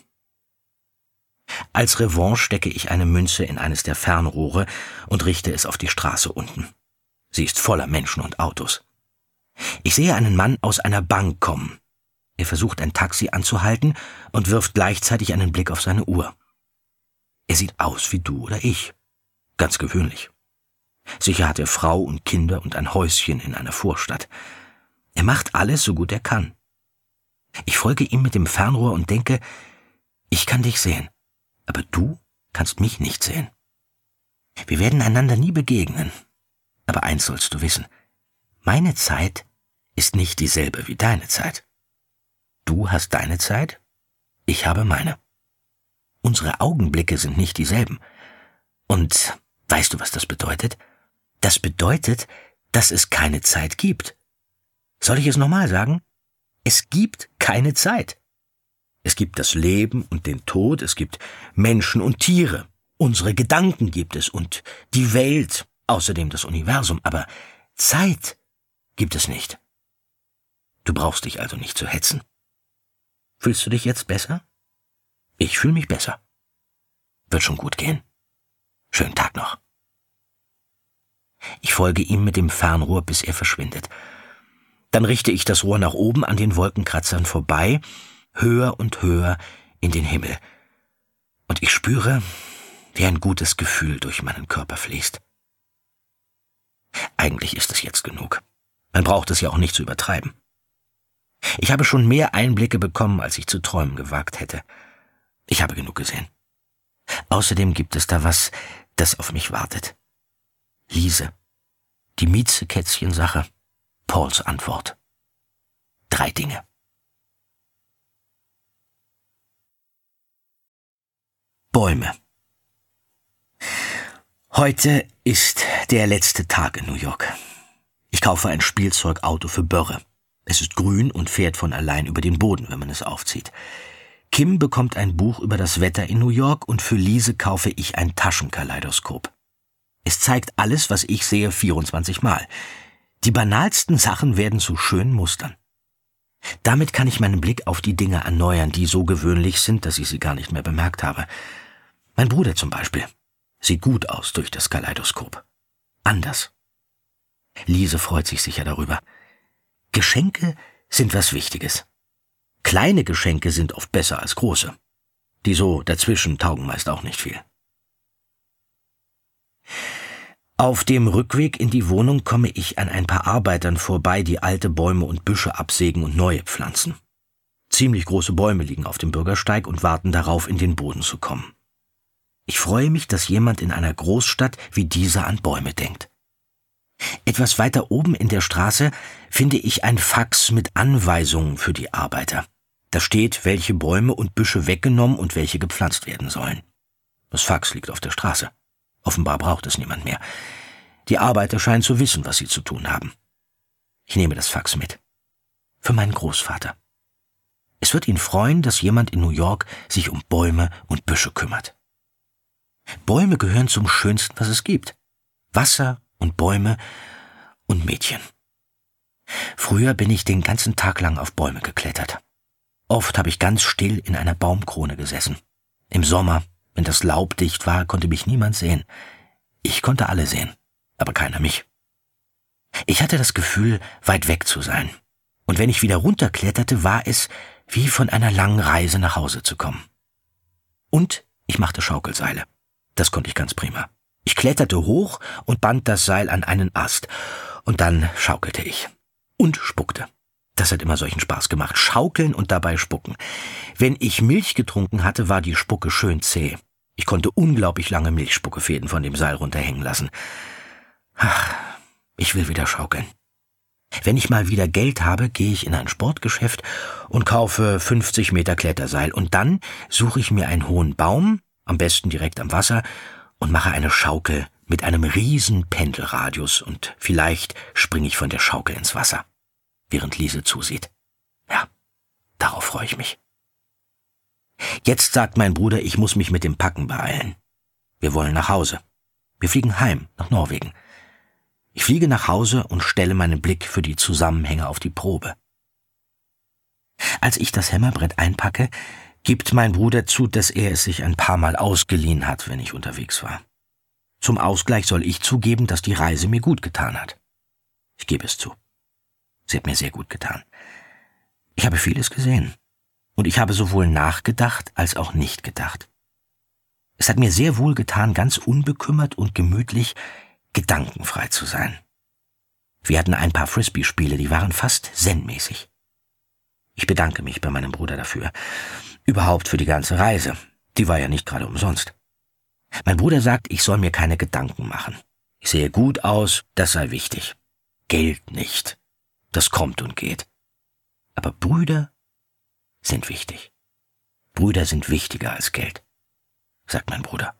Als Revanche stecke ich eine Münze in eines der Fernrohre und richte es auf die Straße unten. Sie ist voller Menschen und Autos. Ich sehe einen Mann aus einer Bank kommen. Er versucht, ein Taxi anzuhalten und wirft gleichzeitig einen Blick auf seine Uhr. Er sieht aus wie du oder ich. Ganz gewöhnlich. Sicher hat er Frau und Kinder und ein Häuschen in einer Vorstadt. Er macht alles, so gut er kann. Ich folge ihm mit dem Fernrohr und denke, ich kann dich sehen, aber du kannst mich nicht sehen. Wir werden einander nie begegnen. Aber eins sollst du wissen, meine Zeit ist nicht dieselbe wie deine Zeit. Du hast deine Zeit, ich habe meine. Unsere Augenblicke sind nicht dieselben. Und weißt du, was das bedeutet? Das bedeutet, dass es keine Zeit gibt. Soll ich es nochmal sagen? Es gibt keine Zeit. Es gibt das Leben und den Tod, es gibt Menschen und Tiere, unsere Gedanken gibt es und die Welt, außerdem das Universum, aber Zeit gibt es nicht. Du brauchst dich also nicht zu hetzen. Fühlst du dich jetzt besser? Ich fühle mich besser. Wird schon gut gehen. Schönen Tag noch. Ich folge ihm mit dem Fernrohr, bis er verschwindet. Dann richte ich das Rohr nach oben an den Wolkenkratzern vorbei, höher und höher in den Himmel. Und ich spüre, wie ein gutes Gefühl durch meinen Körper fließt. Eigentlich ist es jetzt genug. Man braucht es ja auch nicht zu übertreiben. Ich habe schon mehr Einblicke bekommen, als ich zu träumen gewagt hätte. Ich habe genug gesehen. Außerdem gibt es da was, das auf mich wartet. Liese, die Miezekätzchen-Sache, Pauls Antwort. Drei Dinge. Bäume. Heute ist der letzte Tag in New York. Ich kaufe ein Spielzeugauto für Börre. Es ist grün und fährt von allein über den Boden, wenn man es aufzieht. Kim bekommt ein Buch über das Wetter in New York und für Lise kaufe ich ein Taschenkaleidoskop. Es zeigt alles, was ich sehe, vierundzwanzig Mal. Die banalsten Sachen werden zu schönen Mustern. Damit kann ich meinen Blick auf die Dinge erneuern, die so gewöhnlich sind, dass ich sie gar nicht mehr bemerkt habe. Mein Bruder zum Beispiel sieht gut aus durch das Kaleidoskop. Anders. Lise freut sich sicher darüber. Geschenke sind was Wichtiges. Kleine Geschenke sind oft besser als große. Die so dazwischen taugen meist auch nicht viel. Auf dem Rückweg in die Wohnung komme ich an ein paar Arbeitern vorbei, die alte Bäume und Büsche absägen und neue pflanzen. Ziemlich große Bäume liegen auf dem Bürgersteig und warten darauf, in den Boden zu kommen. Ich freue mich, dass jemand in einer Großstadt wie dieser an Bäume denkt. Etwas weiter oben in der Straße finde ich ein Fax mit Anweisungen für die Arbeiter. Da steht, welche Bäume und Büsche weggenommen und welche gepflanzt werden sollen. Das Fax liegt auf der Straße. Offenbar braucht es niemand mehr. Die Arbeiter scheinen zu wissen, was sie zu tun haben. Ich nehme das Fax mit. Für meinen Großvater. Es wird ihn freuen, dass jemand in New York sich um Bäume und Büsche kümmert. Bäume gehören zum Schönsten, was es gibt. Wasser und Bäume und Mädchen. Früher bin ich den ganzen Tag lang auf Bäume geklettert. Oft habe ich ganz still in einer Baumkrone gesessen. Im Sommer, wenn das Laub dicht war, konnte mich niemand sehen. Ich konnte alle sehen, aber keiner mich. Ich hatte das Gefühl, weit weg zu sein. Und wenn ich wieder runterkletterte, war es, wie von einer langen Reise nach Hause zu kommen. Und ich machte Schaukelseile. Das konnte ich ganz prima. Ich kletterte hoch und band das Seil an einen Ast. Und dann schaukelte ich. Und spuckte. Das hat immer solchen Spaß gemacht. Schaukeln und dabei spucken. Wenn ich Milch getrunken hatte, war die Spucke schön zäh. Ich konnte unglaublich lange Milchspuckefäden von dem Seil runterhängen lassen. Ach, ich will wieder schaukeln. Wenn ich mal wieder Geld habe, gehe ich in ein Sportgeschäft und kaufe fünfzig Meter Kletterseil. Und dann suche ich mir einen hohen Baum, am besten direkt am Wasser, und mache eine Schaukel mit einem riesen Pendelradius. Und vielleicht springe ich von der Schaukel ins Wasser, während Lise zusieht. Ja, darauf freue ich mich. Jetzt sagt mein Bruder, ich muss mich mit dem Packen beeilen. Wir wollen nach Hause. Wir fliegen heim, nach Norwegen. Ich fliege nach Hause und stelle meinen Blick für die Zusammenhänge auf die Probe. Als ich das Hämmerbrett einpacke, gibt mein Bruder zu, dass er es sich ein paar Mal ausgeliehen hat, wenn ich unterwegs war. Zum Ausgleich soll ich zugeben, dass die Reise mir gut getan hat. Ich gebe es zu. Sie hat mir sehr gut getan. Ich habe vieles gesehen. Und ich habe sowohl nachgedacht als auch nicht gedacht. Es hat mir sehr wohl getan, ganz unbekümmert und gemütlich gedankenfrei zu sein. Wir hatten ein paar Frisbee-Spiele, die waren fast zen-mäßig. Ich bedanke mich bei meinem Bruder dafür. Überhaupt für die ganze Reise. Die war ja nicht gerade umsonst. Mein Bruder sagt, ich soll mir keine Gedanken machen. Ich sehe gut aus, das sei wichtig. Geld nicht. Das kommt und geht. Aber Brüder sind wichtig. Brüder sind wichtiger als Geld, sagt mein Bruder.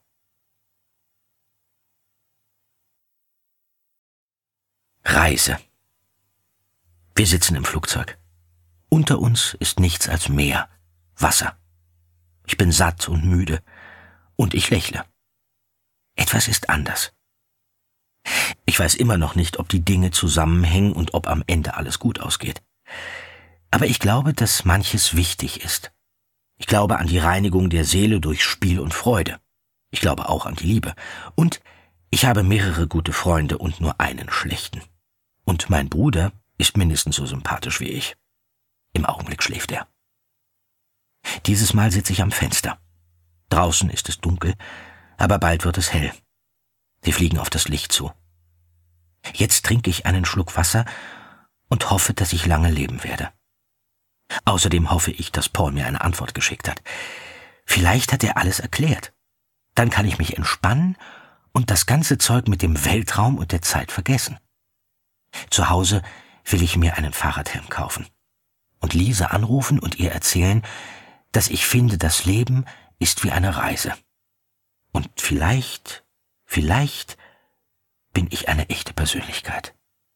Reise. Wir sitzen im Flugzeug. Unter uns ist nichts als Meer, Wasser. Ich bin satt und müde und ich lächle. Etwas ist anders. Ich weiß immer noch nicht, ob die Dinge zusammenhängen und ob am Ende alles gut ausgeht. Aber ich glaube, dass manches wichtig ist. Ich glaube an die Reinigung der Seele durch Spiel und Freude. Ich glaube auch an die Liebe. Und ich habe mehrere gute Freunde und nur einen schlechten. Und mein Bruder ist mindestens so sympathisch wie ich. Im Augenblick schläft er. Dieses Mal sitze ich am Fenster. Draußen ist es dunkel, aber bald wird es hell. Sie fliegen auf das Licht zu. Jetzt trinke ich einen Schluck Wasser und hoffe, dass ich lange leben werde. Außerdem hoffe ich, dass Paul mir eine Antwort geschickt hat. Vielleicht hat er alles erklärt. Dann kann ich mich entspannen und das ganze Zeug mit dem Weltraum und der Zeit vergessen. Zu Hause will ich mir einen Fahrradhelm kaufen und Lisa anrufen und ihr erzählen, dass ich finde, das Leben ist wie eine Reise. Und vielleicht, vielleicht bin ich eine echte Persönlichkeit.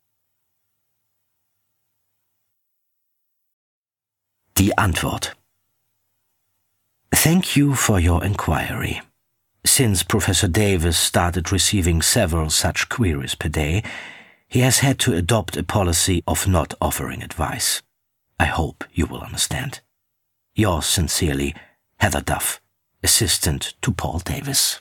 Die Antwort. Thank you for your inquiry. Since Professor Davis started receiving several such queries per day, he has had to adopt a policy of not offering advice. I hope you will understand. Yours sincerely, Heather Duff, Assistant to Paul Davis.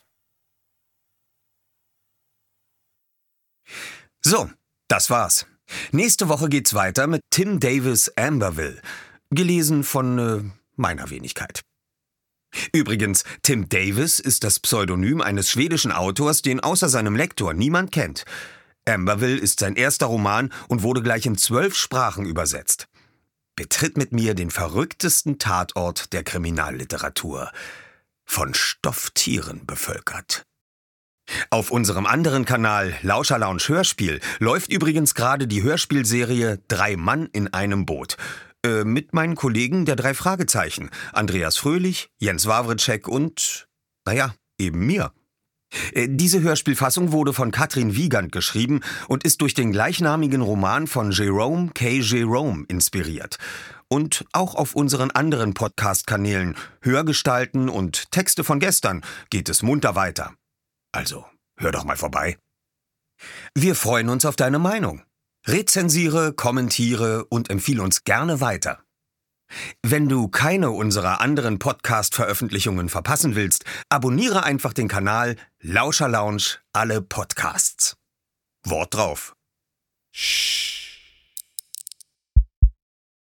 So, das war's. Nächste Woche geht's weiter mit Tim Davis Amberville. Gelesen von äh, meiner Wenigkeit. Übrigens, Tim Davis ist das Pseudonym eines schwedischen Autors, den außer seinem Lektor niemand kennt. Amberville ist sein erster Roman und wurde gleich in zwölf Sprachen übersetzt. Betritt mit mir den verrücktesten Tatort der Kriminalliteratur. Von Stofftieren bevölkert. Auf unserem anderen Kanal Lauscher Lounge Hörspiel läuft übrigens gerade die Hörspielserie Drei Mann in einem Boot. Äh, mit meinen Kollegen der drei Fragezeichen. Andreas Fröhlich, Jens Wawritschek und, naja, eben mir. Äh, diese Hörspielfassung wurde von Katrin Wiegand geschrieben und ist durch den gleichnamigen Roman von Jerome K. Jerome inspiriert. Und auch auf unseren anderen Podcast-Kanälen Hörgestalten und Texte von gestern geht es munter weiter. Also, hör doch mal vorbei. Wir freuen uns auf deine Meinung. Rezensiere, kommentiere und empfehle uns gerne weiter. Wenn du keine unserer anderen Podcast-Veröffentlichungen verpassen willst, abonniere einfach den Kanal Lauscher Lounge alle Podcasts. Wort drauf. Shh.